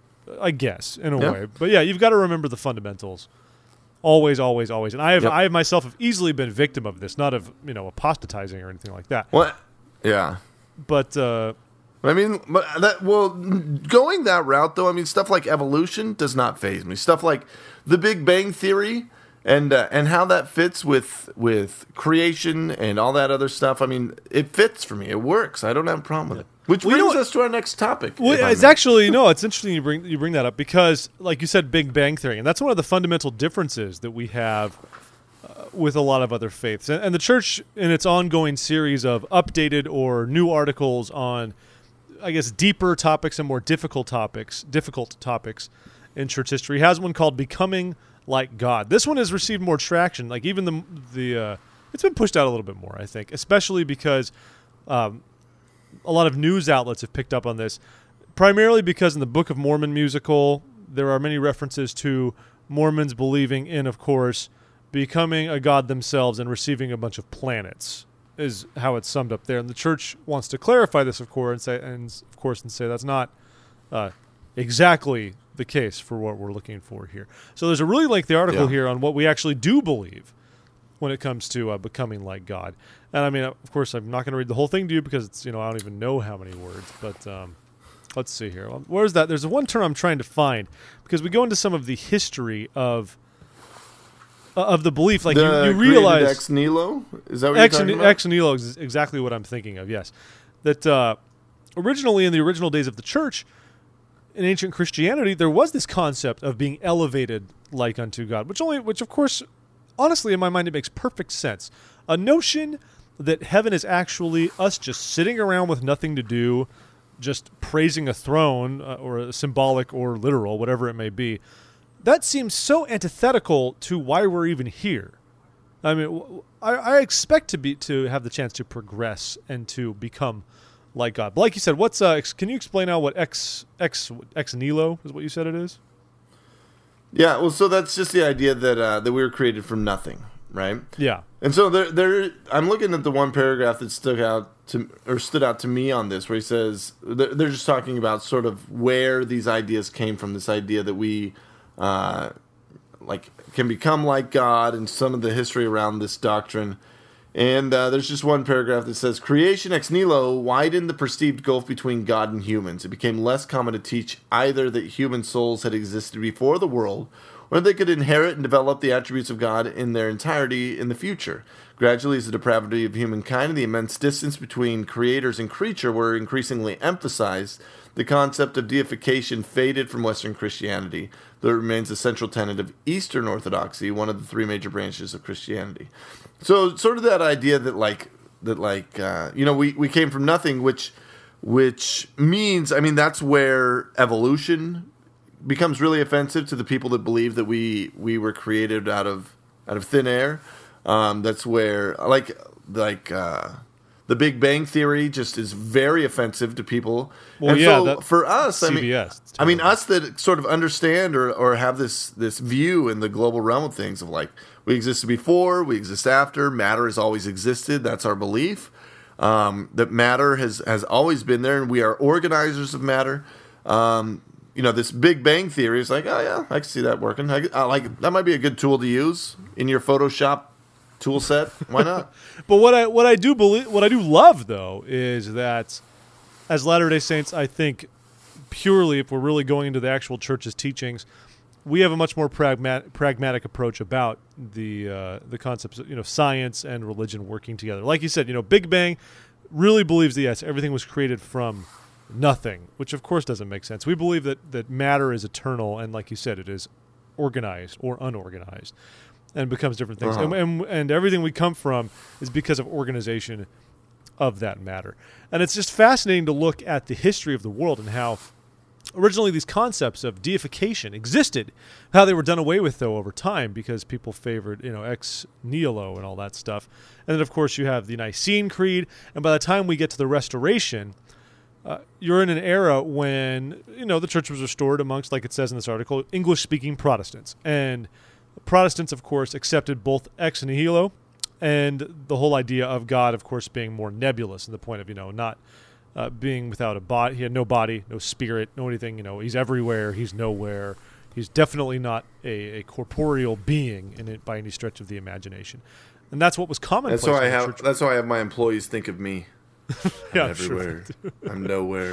I guess, in a Yeah. way. But yeah, you've got to remember the fundamentals. Always, always, always. And I have, Yep. I have myself have easily been victim of this, not of, you know, apostatizing or anything like that. What? Yeah. But, uh, I mean, but that well, going that route though. I mean, stuff like evolution does not faze me. Stuff like the Big Bang Theory and uh, and how that fits with with creation and all that other stuff. I mean, it fits for me. It works. I don't have a problem with it. Which Well, you brings know us to our next topic. Well, if I it's may. actually no. It's interesting you bring you bring that up because, like you said, Big Bang Theory, and that's one of the fundamental differences that we have uh, with a lot of other faiths, and, and the church in its ongoing series of updated or new articles on, I guess, deeper topics and more difficult topics, difficult topics in church history has one called "Becoming Like God." This one has received more traction. Like even the the uh, it's been pushed out a little bit more, I think, especially because. Um, A lot of news outlets have picked up on this, primarily because in the Book of Mormon musical, there are many references to Mormons believing in, of course, becoming a god themselves and receiving a bunch of planets, is how it's summed up there. And the church wants to clarify this, of course, and say, and of course, and say that's not uh, exactly the case for what we're looking for here. So there's a really lengthy article Yeah. here on what we actually do believe when it comes to uh, becoming like God. And I mean, of course, I'm not going to read the whole thing to you because it's, you know, I don't even know how many words, but um, let's see here. Where's that? There's one term I'm trying to find because we go into some of the history of uh, of the belief. Like The you, you created realize ex nihilo. Is that what ex, you're talking about? ex nihilo is exactly what I'm thinking of. Yes, that uh, originally in the original days of the church, in ancient Christianity, there was this concept of being elevated like unto God, which only, which of course, honestly, in my mind, it makes perfect sense. A notion that heaven is actually us just sitting around with nothing to do, just praising a throne, uh, or a symbolic or literal, whatever it may be. That seems so antithetical to why we're even here. I mean, w- I, I expect to be to have the chance to progress and to become like God. But like you said, what's uh, ex- can you explain now what ex ex ex nihilo is? What you said it is? Yeah. Well, so that's just the idea that uh, that we were created from nothing, right? Yeah. And so there, there. I'm looking at the one paragraph that stuck out to, or stood out to me on this, where he says they're they're just talking about sort of where these ideas came from. This idea that we, uh, like, can become like God, and some of the history around this doctrine. And uh, there's just one paragraph that says, creation ex nihilo widened the perceived gulf between God and humans. It became less common to teach either that human souls had existed before the world, or they could inherit and develop the attributes of God in their entirety in the future. Gradually, as the depravity of humankind and the immense distance between creators and creature were increasingly emphasized, the concept of deification faded from Western Christianity, though it remains a central tenet of Eastern Orthodoxy, one of the three major branches of Christianity. So, sort of that idea that, like, that, like, uh, you know, we, we came from nothing, which, which means, I mean, that's where evolution becomes really offensive to the people that believe that we we were created out of out of thin air. Um, that's where, like, like. Uh, The Big Bang Theory just is very offensive to people. Well, and yeah, so that, for us, I C mean, B S, I mean, us that sort of understand or, or have this this view in the global realm of things of like we existed before, we exist after, matter has always existed. That's our belief. Um, that matter has has always been there, and we are organizers of matter. Um, you know, this Big Bang Theory is like, oh yeah, I can see that working. I, I like that might be a good tool to use in your Photoshop tool set. Why not? But what I what I do believe, what I do love though, is that as Latter-day Saints, I think purely if we're really going into the actual church's teachings, we have a much more pragmatic pragmatic approach about the uh, the concepts of, you know, science and religion working together. Like you said, you know, Big Bang really believes that yes, everything was created from nothing, which of course doesn't make sense. We believe that that matter is eternal, and like you said, it is organized or unorganized. And becomes different things. Uh-huh. And, and and everything we come from is because of organization of that matter. And it's just fascinating to look at the history of the world and how originally these concepts of deification existed, how they were done away with, though, over time because people favored, you know, ex nihilo and all that stuff. And then, of course, you have the Nicene Creed. And by the time we get to the Restoration, uh, you're in an era when, you know, the church was restored amongst, like it says in this article, English-speaking Protestants. And Protestants, of course, accepted both ex nihilo and the whole idea of God, of course, being more nebulous in the point of, you know, not uh, being without a body. He had no body, no spirit, no anything. You know, he's everywhere. He's nowhere. He's definitely not a, a corporeal being in it by any stretch of the imagination. And that's what was commonplace. That's why I in the have. church. That's why I have my employees think of me. I'm Yeah, I'm everywhere. sure. I'm nowhere.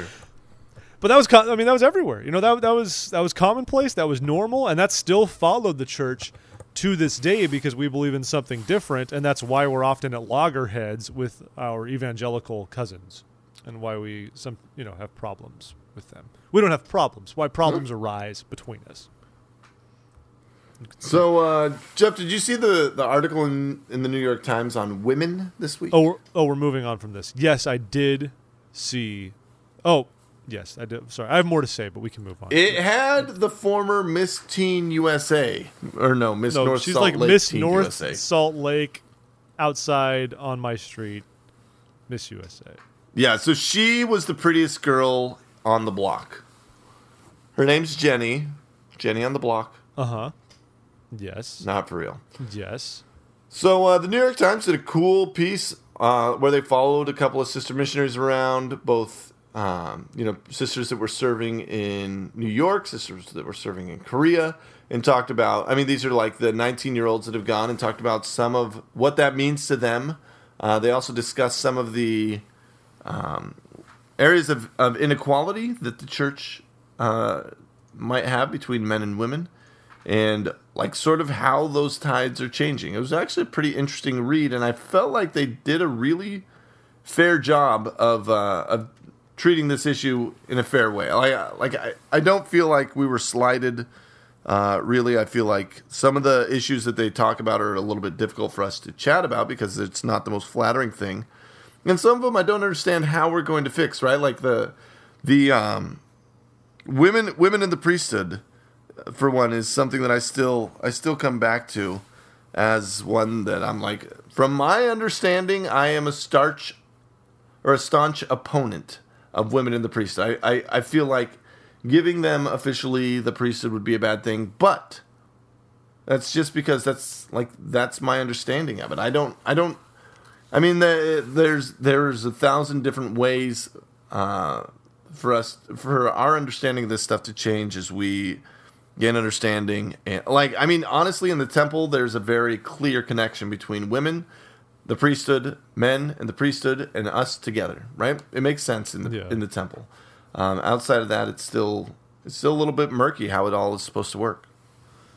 But that was, co- I mean, that was everywhere. You know, that that was that was commonplace. That was normal, and that still followed the church to this day because we believe in something different, and that's why we're often at loggerheads with our evangelical cousins, and why we some you know have problems with them. We don't have problems. Why problems huh? arise between us. So, uh, Jeff, did you see the, the article in, in the New York Times on women this week? Oh, we're, oh, we're moving on from this. Yes, I did see. Oh. Yes, I do. Sorry, I have more to say, but we can move on. It had the former Miss Teen U S A, or no, Miss no, North she's Salt like Lake Miss Teen North U S A. Salt Lake, outside on my street, Miss U S A. Yeah, so she was the prettiest girl on the block. Her name's Jenny. Jenny on the block. Uh huh. Yes. Not for real. Yes. So uh, the New York Times did a cool piece uh, where they followed a couple of sister missionaries around, both. Um, you know, sisters that were serving in New York, sisters that were serving in Korea, and talked about, I mean, these are like the nineteen-year-olds that have gone and talked about some of what that means to them. Uh, they also discussed some of the um, areas of, of inequality that the church uh, might have between men and women, and like sort of how those tides are changing. It was actually a pretty interesting read, and I felt like they did a really fair job of uh, of treating this issue in a fair way. Like, like I, I don't feel like we were slighted. Uh, really, I feel like some of the issues that they talk about are a little bit difficult for us to chat about because it's not the most flattering thing. And some of them I don't understand how we're going to fix, right? Like the the um, women women in the priesthood, for one, is something that I still I still come back to as one that I'm like, from my understanding, I am a starch or a staunch opponent of women in the priesthood. I, I, I feel like giving them officially the priesthood would be a bad thing, but that's just because that's like that's my understanding of it. I don't I don't I mean the, there's there's a thousand different ways uh, for us for our understanding of this stuff to change as we gain understanding. And like I mean honestly, in the temple there's a very clear connection between women, the priesthood, men, and the priesthood, and us together, right? It makes sense in the yeah. in the temple. Um, outside of that, it's still it's still a little bit murky how it all is supposed to work.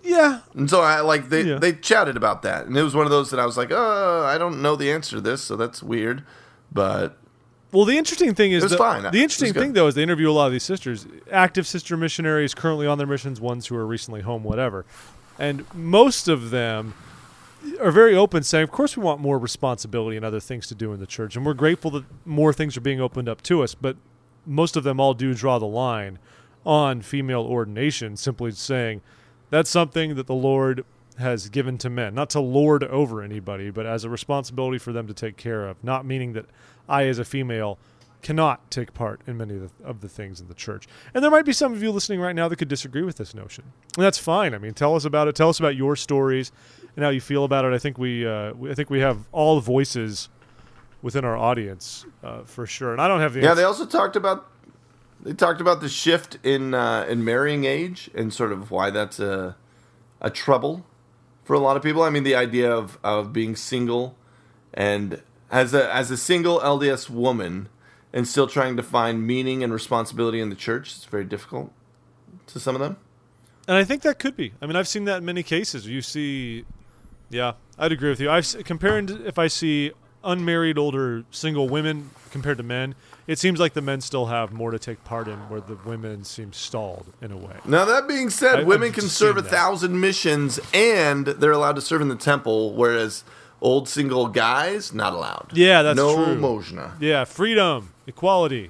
Yeah. And so I like they Yeah. they chatted about that, and it was one of those that I was like, oh, I don't know the answer to this, so that's weird. But Well, the interesting thing is It was the, fine. the It interesting was good. thing though is they interview a lot of these sisters, active sister missionaries currently on their missions, ones who are recently home, whatever, and most of them are very open, saying, "Of course, we want more responsibility and other things to do in the church, and we're grateful that more things are being opened up to us." But most of them all do draw the line on female ordination, simply saying that's something that the Lord has given to men, not to lord over anybody, but as a responsibility for them to take care of, not meaning that I, as a female, cannot take part in many of the, of the things in the church. And there might be some of you listening right now that could disagree with this notion. And that's fine. I mean, tell us about it. Tell us about your stories and how you feel about it. I think we, uh, we I think we have all voices within our audience uh, for sure. And I don't have the yeah, answer. they also talked about they talked about the shift in uh, in marrying age and sort of why that's a a trouble for a lot of people. I mean, the idea of, of being single and as a as a single L D S woman and still trying to find meaning and responsibility in the church is very difficult to some of them. And I think that could be. I mean, I've seen that in many cases. You see, yeah, I'd agree with you. I've s- comparing to if I see unmarried older single women compared to men, it seems like the men still have more to take part in, where the women seem stalled in a way. Now, that being said, I- women I've can just serve a seen that. thousand missions and they're allowed to serve in the temple, whereas old single guys, not allowed. Yeah, that's no true. No Mojna. Yeah, freedom, equality,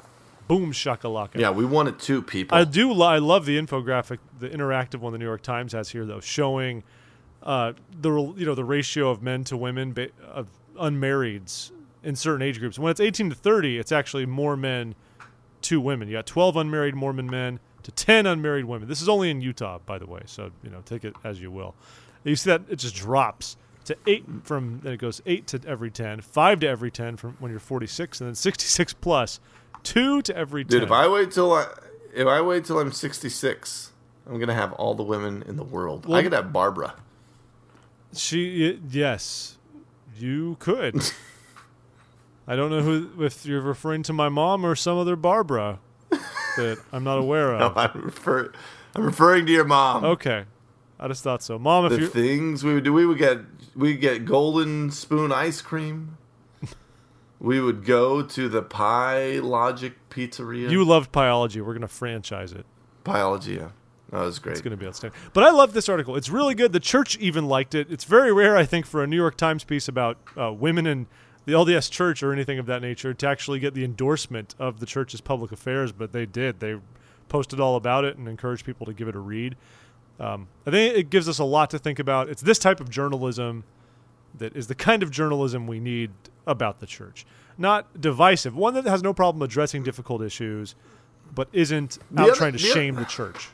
boom shakalaka. Yeah, we want it too, people. I do. Lo- I love the infographic, the interactive one the New York Times has here, though, showing uh, the rel- you know the ratio of men to women ba- of unmarrieds in certain age groups. When it's eighteen to thirty, it's actually more men to women. You got twelve unmarried Mormon men to ten unmarried women. This is only in Utah, by the way, so you know take it as you will. You see that it just drops to eight from then it goes eight to every ten, five to every ten from when you're forty-six, and then sixty-six plus, two to every ten. Dude, if I wait till I if I wait till I'm sixty-six, I'm gonna have all the women in the world. Well- I could have Barbara. She y- yes, you could. I don't know who if you're referring to my mom or some other Barbara that I'm not aware No, of. I'm refer, I'm referring to your mom. Okay, I just thought so, Mom. If The you things we would do, we would get we would get Golden Spoon ice cream. We would go to the Pie Logic Pizzeria. you loved Pyology, we're gonna franchise it. Pyology, yeah. That was great. It's going to be outstanding. But I love this article. It's really good. The church even liked it. It's very rare, I think, for a New York Times piece about uh, women in the L D S church or anything of that nature to actually get the endorsement of the church's public affairs, but they did. They posted all about it and encouraged people to give it a read. Um, I think it gives us a lot to think about. It's this type of journalism that is the kind of journalism we need about the church. Not divisive. One that has no problem addressing difficult issues, but isn't The out other- trying to the oth- shame the church.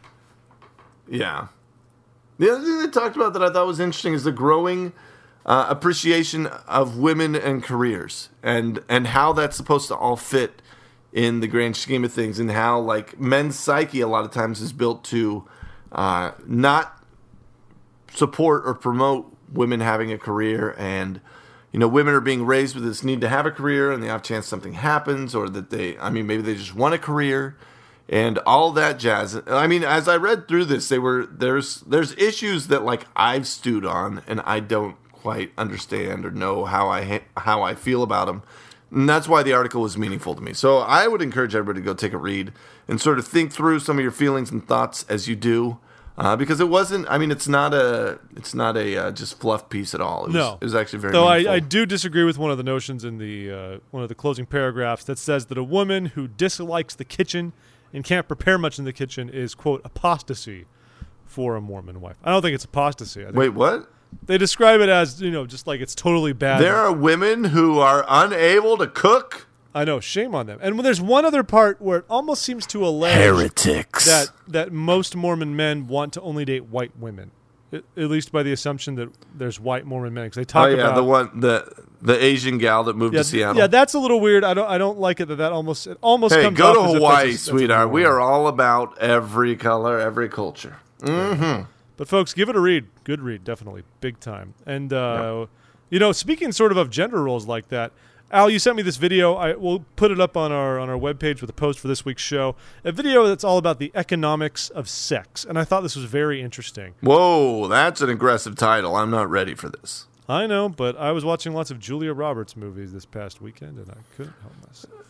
Yeah. The other thing they talked about that I thought was interesting is the growing uh, appreciation of women and careers, and and how that's supposed to all fit in the grand scheme of things, and how like men's psyche a lot of times is built to uh, not support or promote women having a career, and you know women are being raised with this need to have a career, and the off chance something happens, or that they, I mean, maybe they just want a career. And all that jazz. I mean, as I read through this, they were there's there's issues that like I've stewed on, and I don't quite understand or know how I ha- how I feel about them. And that's why the article was meaningful to me. So I would encourage everybody to go take a read and sort of think through some of your feelings and thoughts as you do, uh, because it wasn't. I mean, it's not a it's not a uh, just fluff piece at all. It was, No. it was actually very. Though meaningful. I, I do disagree with one of the notions in the uh, one of the closing paragraphs that says that a woman who dislikes the kitchen and can't prepare much in the kitchen is, quote, apostasy for a Mormon wife. I don't think it's apostasy. I think Wait, what? they describe it as, you know, just like it's totally bad. There are women who are unable to cook. I know, shame on them. And there's one other part where it almost seems to allege Heretics. that that most Mormon men want to only date white women, at, at least by the assumption that there's white Mormon men. Because they Oh talk yeah, about the one the the Asian gal that moved yeah, to Seattle. yeah, that's a little weird. I don't I don't like it that that almost it almost hey, comes go off to as if Hawaii, that's a- that's a sweetheart. We norm. are all about every color, every culture. But folks, give it a read. Good read, definitely, big time. And uh, you know, speaking sort of of gender roles like that, Al, you sent me this video. I we'll put it up on our on our webpage with a post for this week's show. A video that's all about the economics of sex, and I thought this was very interesting. Whoa, that's an aggressive title. I'm not ready for this. I know, but I was watching lots of Julia Roberts movies this past weekend, and I couldn't help myself.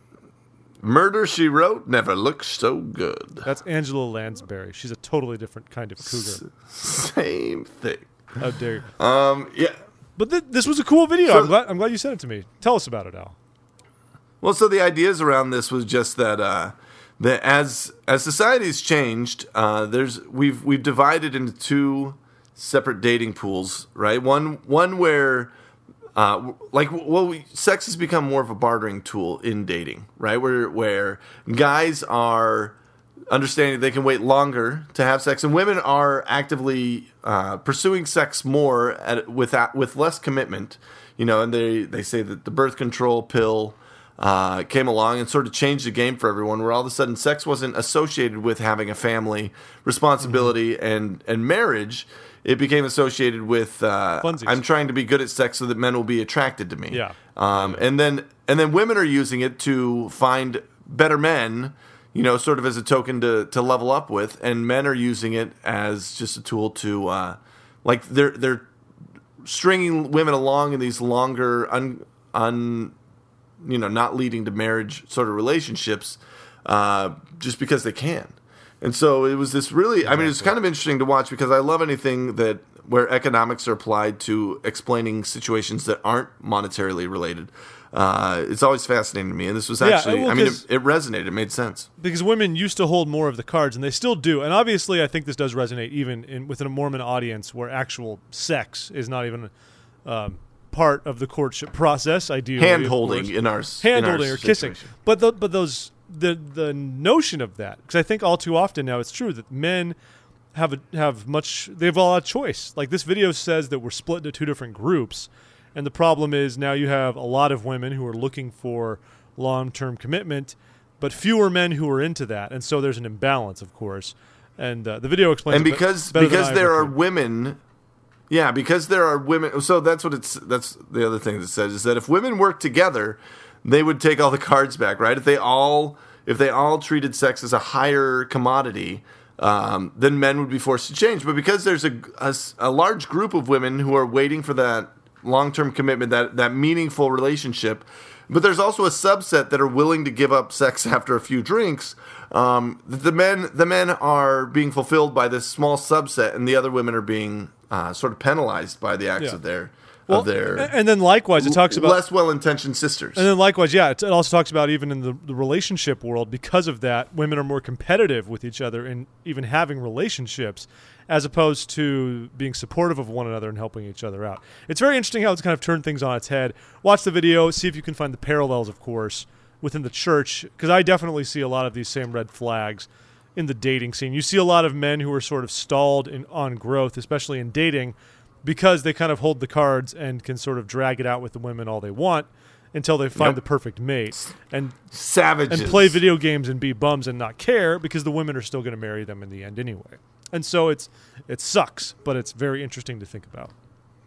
Murder, She Wrote never looked so good. That's Angela Lansbury. She's a totally different kind of cougar. S- same thing. How dare you? Um, yeah. But th- this was a cool video. So- I'm glad. I'm glad you sent it to me. Tell us about it, Al. Well, so the ideas around this was just that uh, that as as society's changed, uh, there's we've we've divided into two separate dating pools, right? One one where uh, like well, we, sex has become more of a bartering tool in dating, right? Where where guys are understanding they can wait longer to have sex, and women are actively uh, pursuing sex more at, with with less commitment, you know. And they, they say that the birth control pill uh, came along and sort of changed the game for everyone, where all of a sudden sex wasn't associated with having a family, responsibility, mm-hmm. and and marriage. It became associated with uh, I'm trying to be good at sex so that men will be attracted to me. Yeah. Um, yeah. And then and then women are using it to find better men, you know, sort of as a token to, to level up with, and men are using it as just a tool to, uh, like they're they're stringing women along in these longer, un, un you know, not leading to marriage sort of relationships, uh, just because they can. And so it was this really, I mean, it's kind of interesting to watch because I love anything that where economics are applied to explaining situations that aren't monetarily related. Uh, it's always fascinating to me, and this was actually, yeah, well, I mean, it, it resonated. It made sense. Because women used to hold more of the cards, and they still do. And obviously, I think this does resonate even in, within a Mormon audience where actual sex is not even um, part of the courtship process, ideally. Hand-holding in our Hand-holding in our or kissing. situation. But, the, but those the the notion of that, because I think all too often now it's true that men have a, have much, they have a lot of choice. Like this video says that we're split into two different groups. And the problem is now you have a lot of women who are looking for long-term commitment, but fewer men who are into that. And so there's an imbalance, of course. And uh, the video explains and it because better because than I there ever are could. women, yeah, because there are women. So that's what it's. That's the other thing that says is that if women work together, they would take all the cards back, right? If they all if they all treated sex as a higher commodity, um, then men would be forced to change. But because there's a, a a large group of women who are waiting for that long-term commitment, that, that meaningful relationship, but there's also a subset that are willing to give up sex after a few drinks. Um, the men, the men are being fulfilled by this small subset, and the other women are being uh, sort of penalized by the acts Yeah. of their Well, of their. and then likewise, it talks about less well-intentioned sisters. And then likewise, yeah, it, it also talks about even in the, the relationship world, because of that, women are more competitive with each other in even having relationships, as opposed to being supportive of one another and helping each other out. It's very interesting how it's kind of turned things on its head. Watch the video, see if you can find the parallels, of course, within the church, because I definitely see a lot of these same red flags in the dating scene. You see a lot of men who are sort of stalled in, on growth, especially in dating, because they kind of hold the cards and can sort of drag it out with the women all they want until they find Yep. the perfect mate and Savages. and play video games and be bums and not care because the women are still going to marry them in the end anyway. And so it's it sucks, but it's very interesting to think about.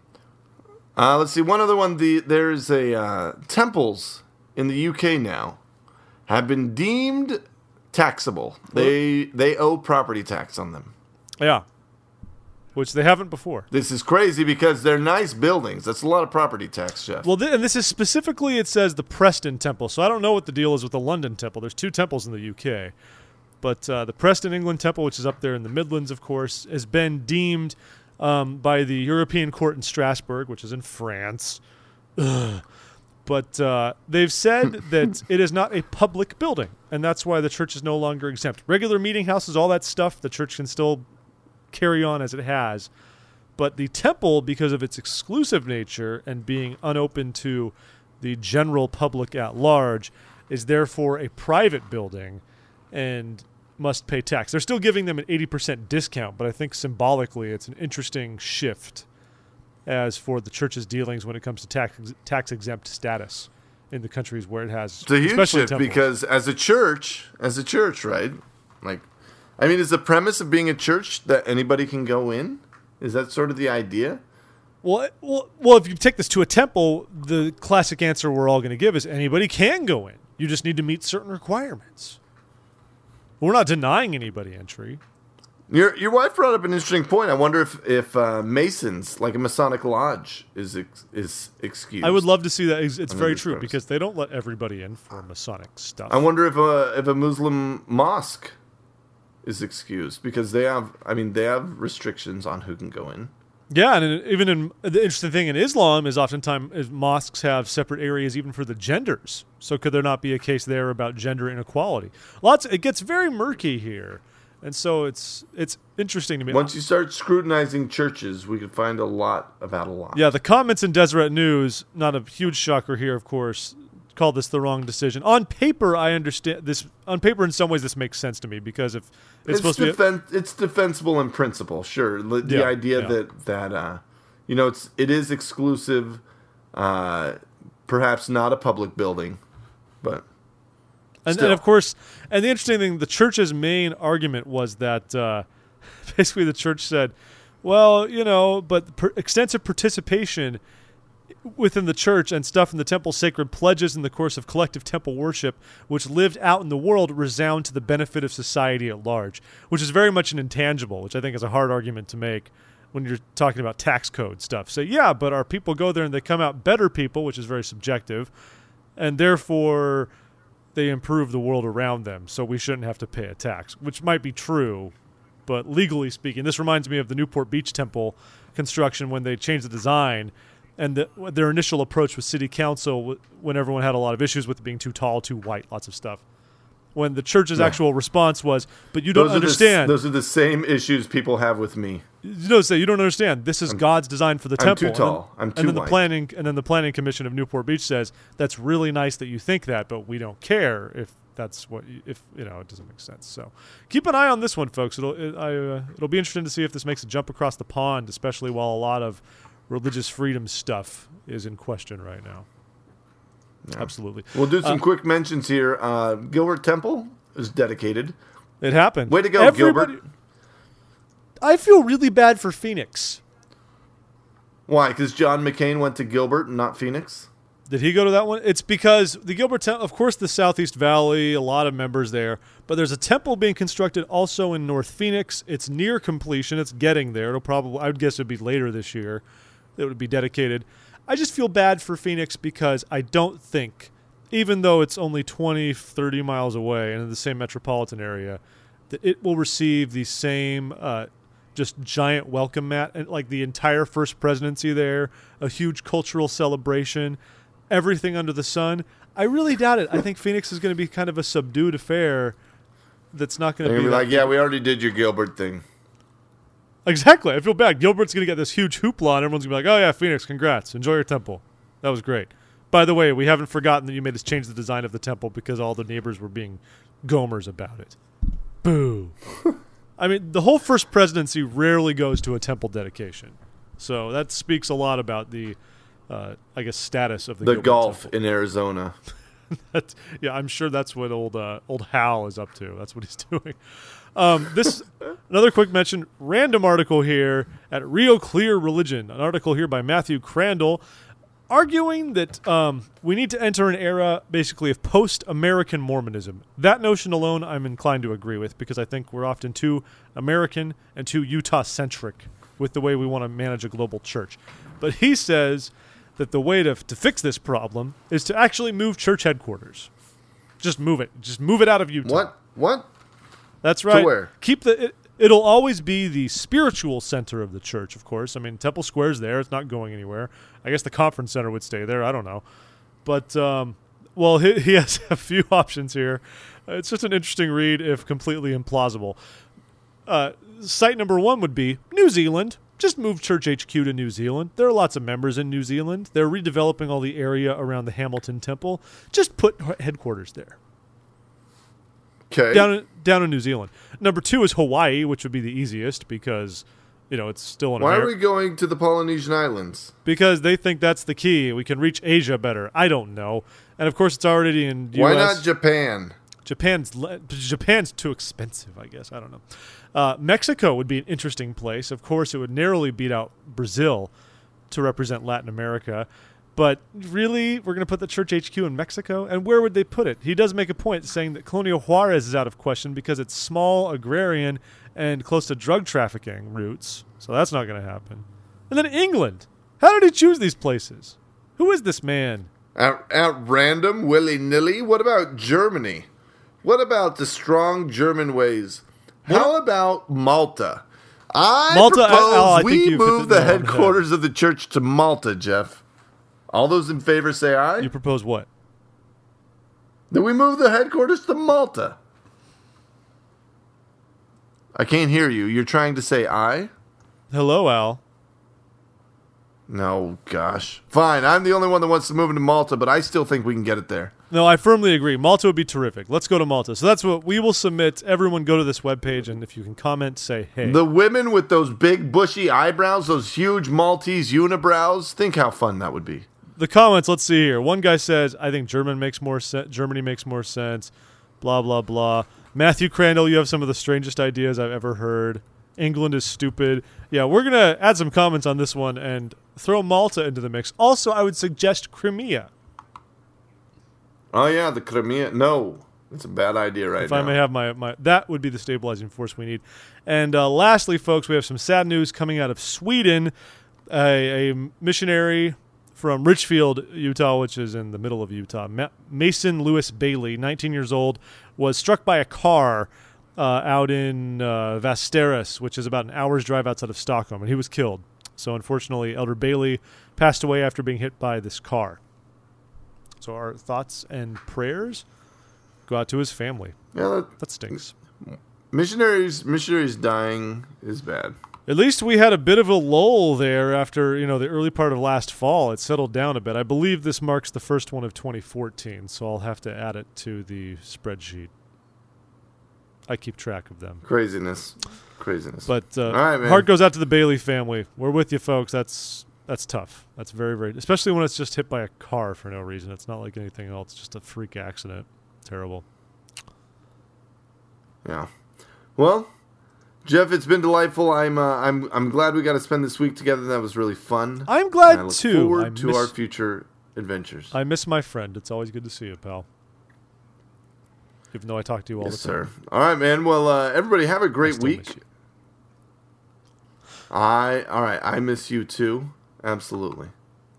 Uh, let's see. One other one. The there's a uh, temples in the U K now have been deemed taxable. They they owe property tax on them. Yeah. Which they haven't before. This is crazy because they're nice buildings. That's a lot of property tax, Jeff. Well, th- and this is specifically, it says the Preston Temple. So I don't know what the deal is with the London Temple. There's two temples in the U K. But uh, the Preston, England Temple, which is up there in the Midlands, of course, has been deemed um, by the European Court in Strasbourg, which is in France. Ugh. But uh, they've said that it is not a public building, and that's why the church is no longer exempt. Regular meeting houses, all that stuff, the church can still carry on as it has. But the temple, because of its exclusive nature and being unopened to the general public at large, is therefore a private building and must pay tax. They're still giving them an eighty percent discount, but I think symbolically it's an interesting shift as for the church's dealings when it comes to tax tax exempt status in the countries where it has. It's a huge especially shift temples. because as a church, as a church, right? Like, I mean, is the premise of being a church that anybody can go in? Is that sort of the idea? Well, well, well, if you take this to a temple, the classic answer we're all going to give is anybody can go in. You just need to meet certain requirements. We're not denying anybody entry. Your your wife brought up an interesting point. I wonder if if uh, Masons, like a Masonic lodge, is ex- is excused. I would love to see that. It's, it's Under very this true premise. because they don't let everybody in for Masonic stuff. I wonder if a if a Muslim mosque is excused because they have. I mean, they have restrictions on who can go in. Yeah, and in, even in the interesting thing in Islam is oftentimes is mosques have separate areas even for the genders. So could there not be a case there about gender inequality? Lots. It gets very murky here, and so it's it's interesting to me. Once you start scrutinizing churches, we could find a lot about a lot. Yeah, the comments in Deseret News, not a huge shocker here, of course, called this the wrong decision. On paper, I understand this. On paper, in some ways, this makes sense to me because if it's, It's, supposed to be, defen- it's defensible in principle, sure. The, the Yeah, idea yeah. that that uh, you know, it's it is exclusive, uh, perhaps not a public building, but and, still. and of course, and the interesting thing, the church's main argument was that uh, basically the church said, well, you know, but per- extensive participation within the church and stuff in the temple sacred pledges in the course of collective temple worship which lived out in the world resound to the benefit of society at large, which is very much an intangible, which I think is a hard argument to make when you're talking about tax code stuff. So yeah, but our people go there and they come out better people, which is very subjective, and therefore they improve the world around them, so we shouldn't have to pay a tax, which might be true, but legally speaking, this reminds me of the Newport Beach Temple construction when they changed the design. And the, their initial approach with city council, when everyone had a lot of issues with it being too tall, too white, lots of stuff. When the church's Yeah. actual response was, "But you don't those are the s- understand." those are the same issues people have with me. You know, say you don't understand. This is God's design for the I'm temple. too And then- tall. I'm too And then the white. planning, and then the planning commission of Newport Beach says that's really nice that you think that, but we don't care if that's what you, if you know it doesn't make sense. So keep an eye on this one, folks. It'll it, I, uh, it'll be interesting to see if this makes a jump across the pond, especially while a lot of religious freedom stuff is in question right now. Yeah. Absolutely. We'll do some Uh, quick mentions here. Uh, Gilbert Temple is dedicated. It happened. Way to go, Everybody- Gilbert. I feel really bad for Phoenix. Why? Because John McCain went to Gilbert and not Phoenix? Did he go to that one? It's because the Gilbert Temple, of course, the Southeast Valley, a lot of members there, but there's a temple being constructed also in North Phoenix. It's near completion. It's getting there. It'll probably, I would guess it'd be later this year. It would be dedicated. I just feel bad for Phoenix because I don't think, even though it's only twenty, thirty miles away and in the same metropolitan area, that it will receive the same uh, just giant welcome mat and like the entire first presidency there, a huge cultural celebration, everything under the sun. I really doubt it. I think Phoenix is going to be kind of a subdued affair that's not going They're to going be to be that- like, yeah, we already did your Gilbert thing. Exactly. I feel bad. Gilbert's going to get this huge hoopla, and everyone's going to be like, oh, yeah, Phoenix, congrats. Enjoy your temple. That was great. By the way, we haven't forgotten that you made us change the design of the temple because all the neighbors were being gomers about it. Boo. I mean, the whole first presidency rarely goes to a temple dedication. So that speaks a lot about the, uh, I guess, status of the, The Gilbert golf temple. in Arizona. That's, yeah, I'm sure that's what old uh, old Hal is up to. That's what he's doing. Um, this another quick mention. Random article here at Real Clear Religion. An article here by Matthew Crandall, arguing that um, we need to enter an era basically of post-American Mormonism. That notion alone, I'm inclined to agree with because I think we're often too American and too Utah-centric with the way we want to manage a global church. But he says that the way to to fix this problem is to actually move church headquarters. Just move it. Just move it out of Utah. What? What? That's right. where? Keep the. It, it'll always be the spiritual center of the church, of course. I mean, Temple Square's there; it's not going anywhere. I guess the conference center would stay there. I don't know, but um, well, he, he has a few options here. It's just an interesting read, if completely implausible. Uh, site number one would be New Zealand. Just move Church H Q to New Zealand. There are lots of members in New Zealand. They're redeveloping all the area around the Hamilton Temple. Just put headquarters there. Okay. Down in, down in New Zealand. Number two is Hawaii, which would be the easiest because, you know, it's still in Why America. are we going to the Polynesian Islands? Because they think that's the key. We can reach Asia better. I don't know. And of course, it's already in U S. Why not Japan? Japan's le- Japan's too expensive, I guess. I don't know. Uh, Mexico would be an interesting place. Of course, it would narrowly beat out Brazil. to represent Latin America. But really, we're going to put the church H Q in Mexico? And where would they put it? He does make a point saying that Colonial Juarez is out of question because it's small, agrarian, and close to drug trafficking routes. So that's not going to happen. And then England. How did he choose these places? Who is this man? At, at random, willy-nilly? What about Germany? What about the strong German ways? How what? about Malta? I Malta, propose I, oh, I we move the, the headquarters of the church to Malta, Jeff. All those in favor say aye? You propose what? That we move the headquarters to Malta. I can't hear you. You're trying to say aye? Hello, Al. No, gosh. Fine, I'm the only one that wants to move into Malta, but I still think we can get it there. No, I firmly agree. Malta would be terrific. Let's go to Malta. So that's what we will submit. Everyone go to this webpage, and if you can comment, say, hey. The women with those big bushy eyebrows, those huge Maltese unibrows, think how fun that would be. The comments, let's see here. One guy says, I think German makes more sen- Germany makes more sense, blah, blah, blah. Matthew Crandall, you have some of the strangest ideas I've ever heard. England is stupid. Yeah, we're going to add some comments on this one and throw Malta into the mix. Also, I would suggest Crimea. Oh, yeah, the Crimea. No, it's a bad idea right if now. If I may have my, my... That would be the stabilizing force we need. And uh, lastly, folks, we have some sad news coming out of Sweden. A, a missionary from Richfield, Utah, which is in the middle of Utah, Ma- Mason Lewis Bailey, nineteen years old, was struck by a car uh, out in uh, Västerås, which is about an hour's drive outside of Stockholm, and he was killed. So unfortunately, Elder Bailey passed away after being hit by this car. So our thoughts and prayers go out to his family. Yeah, that, that stinks. Missionaries, missionaries dying is bad. At least we had a bit of a lull there after, you know, the early part of last fall. It settled down a bit. I believe this marks the first one of twenty fourteen, so I'll have to add it to the spreadsheet. I keep track of them. Craziness. Craziness. But uh, all right, man. Heart goes out to the Bailey family. We're with you, folks. That's that's tough. That's very, very... Especially when it's just hit by a car for no reason. It's not like anything else. It's just a freak accident. Terrible. Yeah. Well... Jeff, it's been delightful. I'm uh, I'm I'm glad we got to spend this week together. That was really fun. I'm glad and I look too. Forward I to miss, our future adventures. I miss my friend. It's always good to see you, pal. Even though I talk to you all yes, the time. Sir. All right, man. Well, uh, everybody have a great I week. I all right. I miss you too. Absolutely.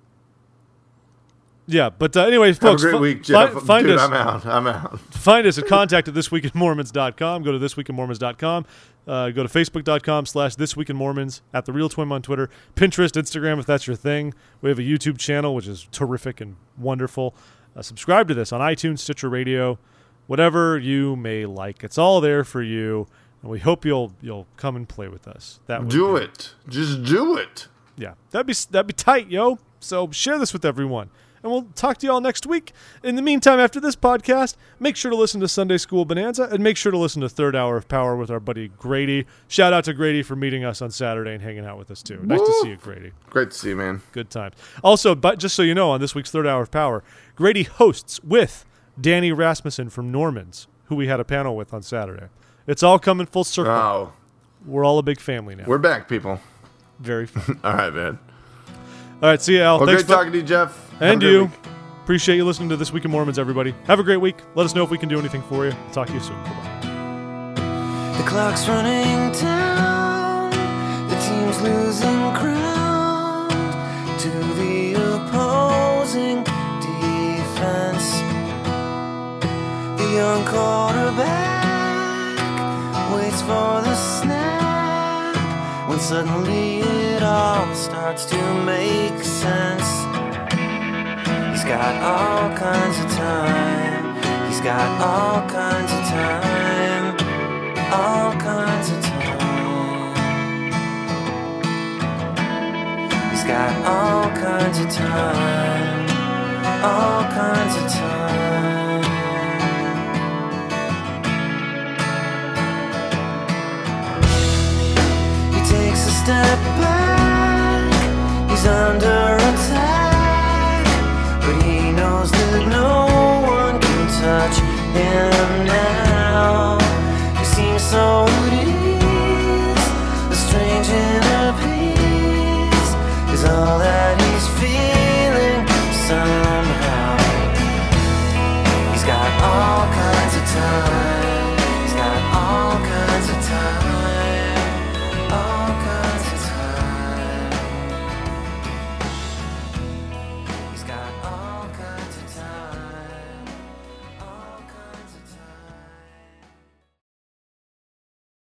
Yeah, but uh, anyway, folks, have a great fi- week, Jeff. Fi- find Dude, us. I'm out. I'm out. Find us at contact at this week in mormons dot com. Go to this week in mormons dot com. Uh, go to facebook dot com slash this week in mormons, at the Real Twim on Twitter, Pinterest, Instagram if that's your thing. We have a YouTube channel which is terrific and wonderful. Uh, subscribe to this on iTunes, Stitcher Radio, whatever you may like. It's all there for you, and we hope you'll you'll come and play with us. That would do be, it. Just do it. Yeah, that'd be that'd be tight, yo. So share this with everyone. And we'll talk to you all next week. In the meantime, after this podcast, make sure to listen to Sunday School Bonanza and make sure to listen to Third Hour of Power with our buddy Grady. Shout out to Grady for meeting us on Saturday and hanging out with us, too. Nice Woo. to see you, Grady. Great to see you, man. Good times. Also, but just so you know, on this week's Third Hour of Power, Grady hosts with Danny Rasmussen from Normans, who we had a panel with on Saturday. It's all coming full circle. Oh. We're all a big family now. We're back, people. Very fun. All right, man. All right, see you, Al. Well, Thanks great for- talking to you, Jeff. And Have a you. great week. Appreciate you listening to This Week in Mormons, everybody. Have a great week. Let us know if we can do anything for you. Talk to you soon. Bye-bye. The clock's running down. The team's losing ground to the opposing defense. The young quarterback waits for the snap when suddenly it all starts to make sense. He's got all kinds of time. He's got all kinds of time. All kinds of time. He's got all kinds of time. All kinds of time. He takes a step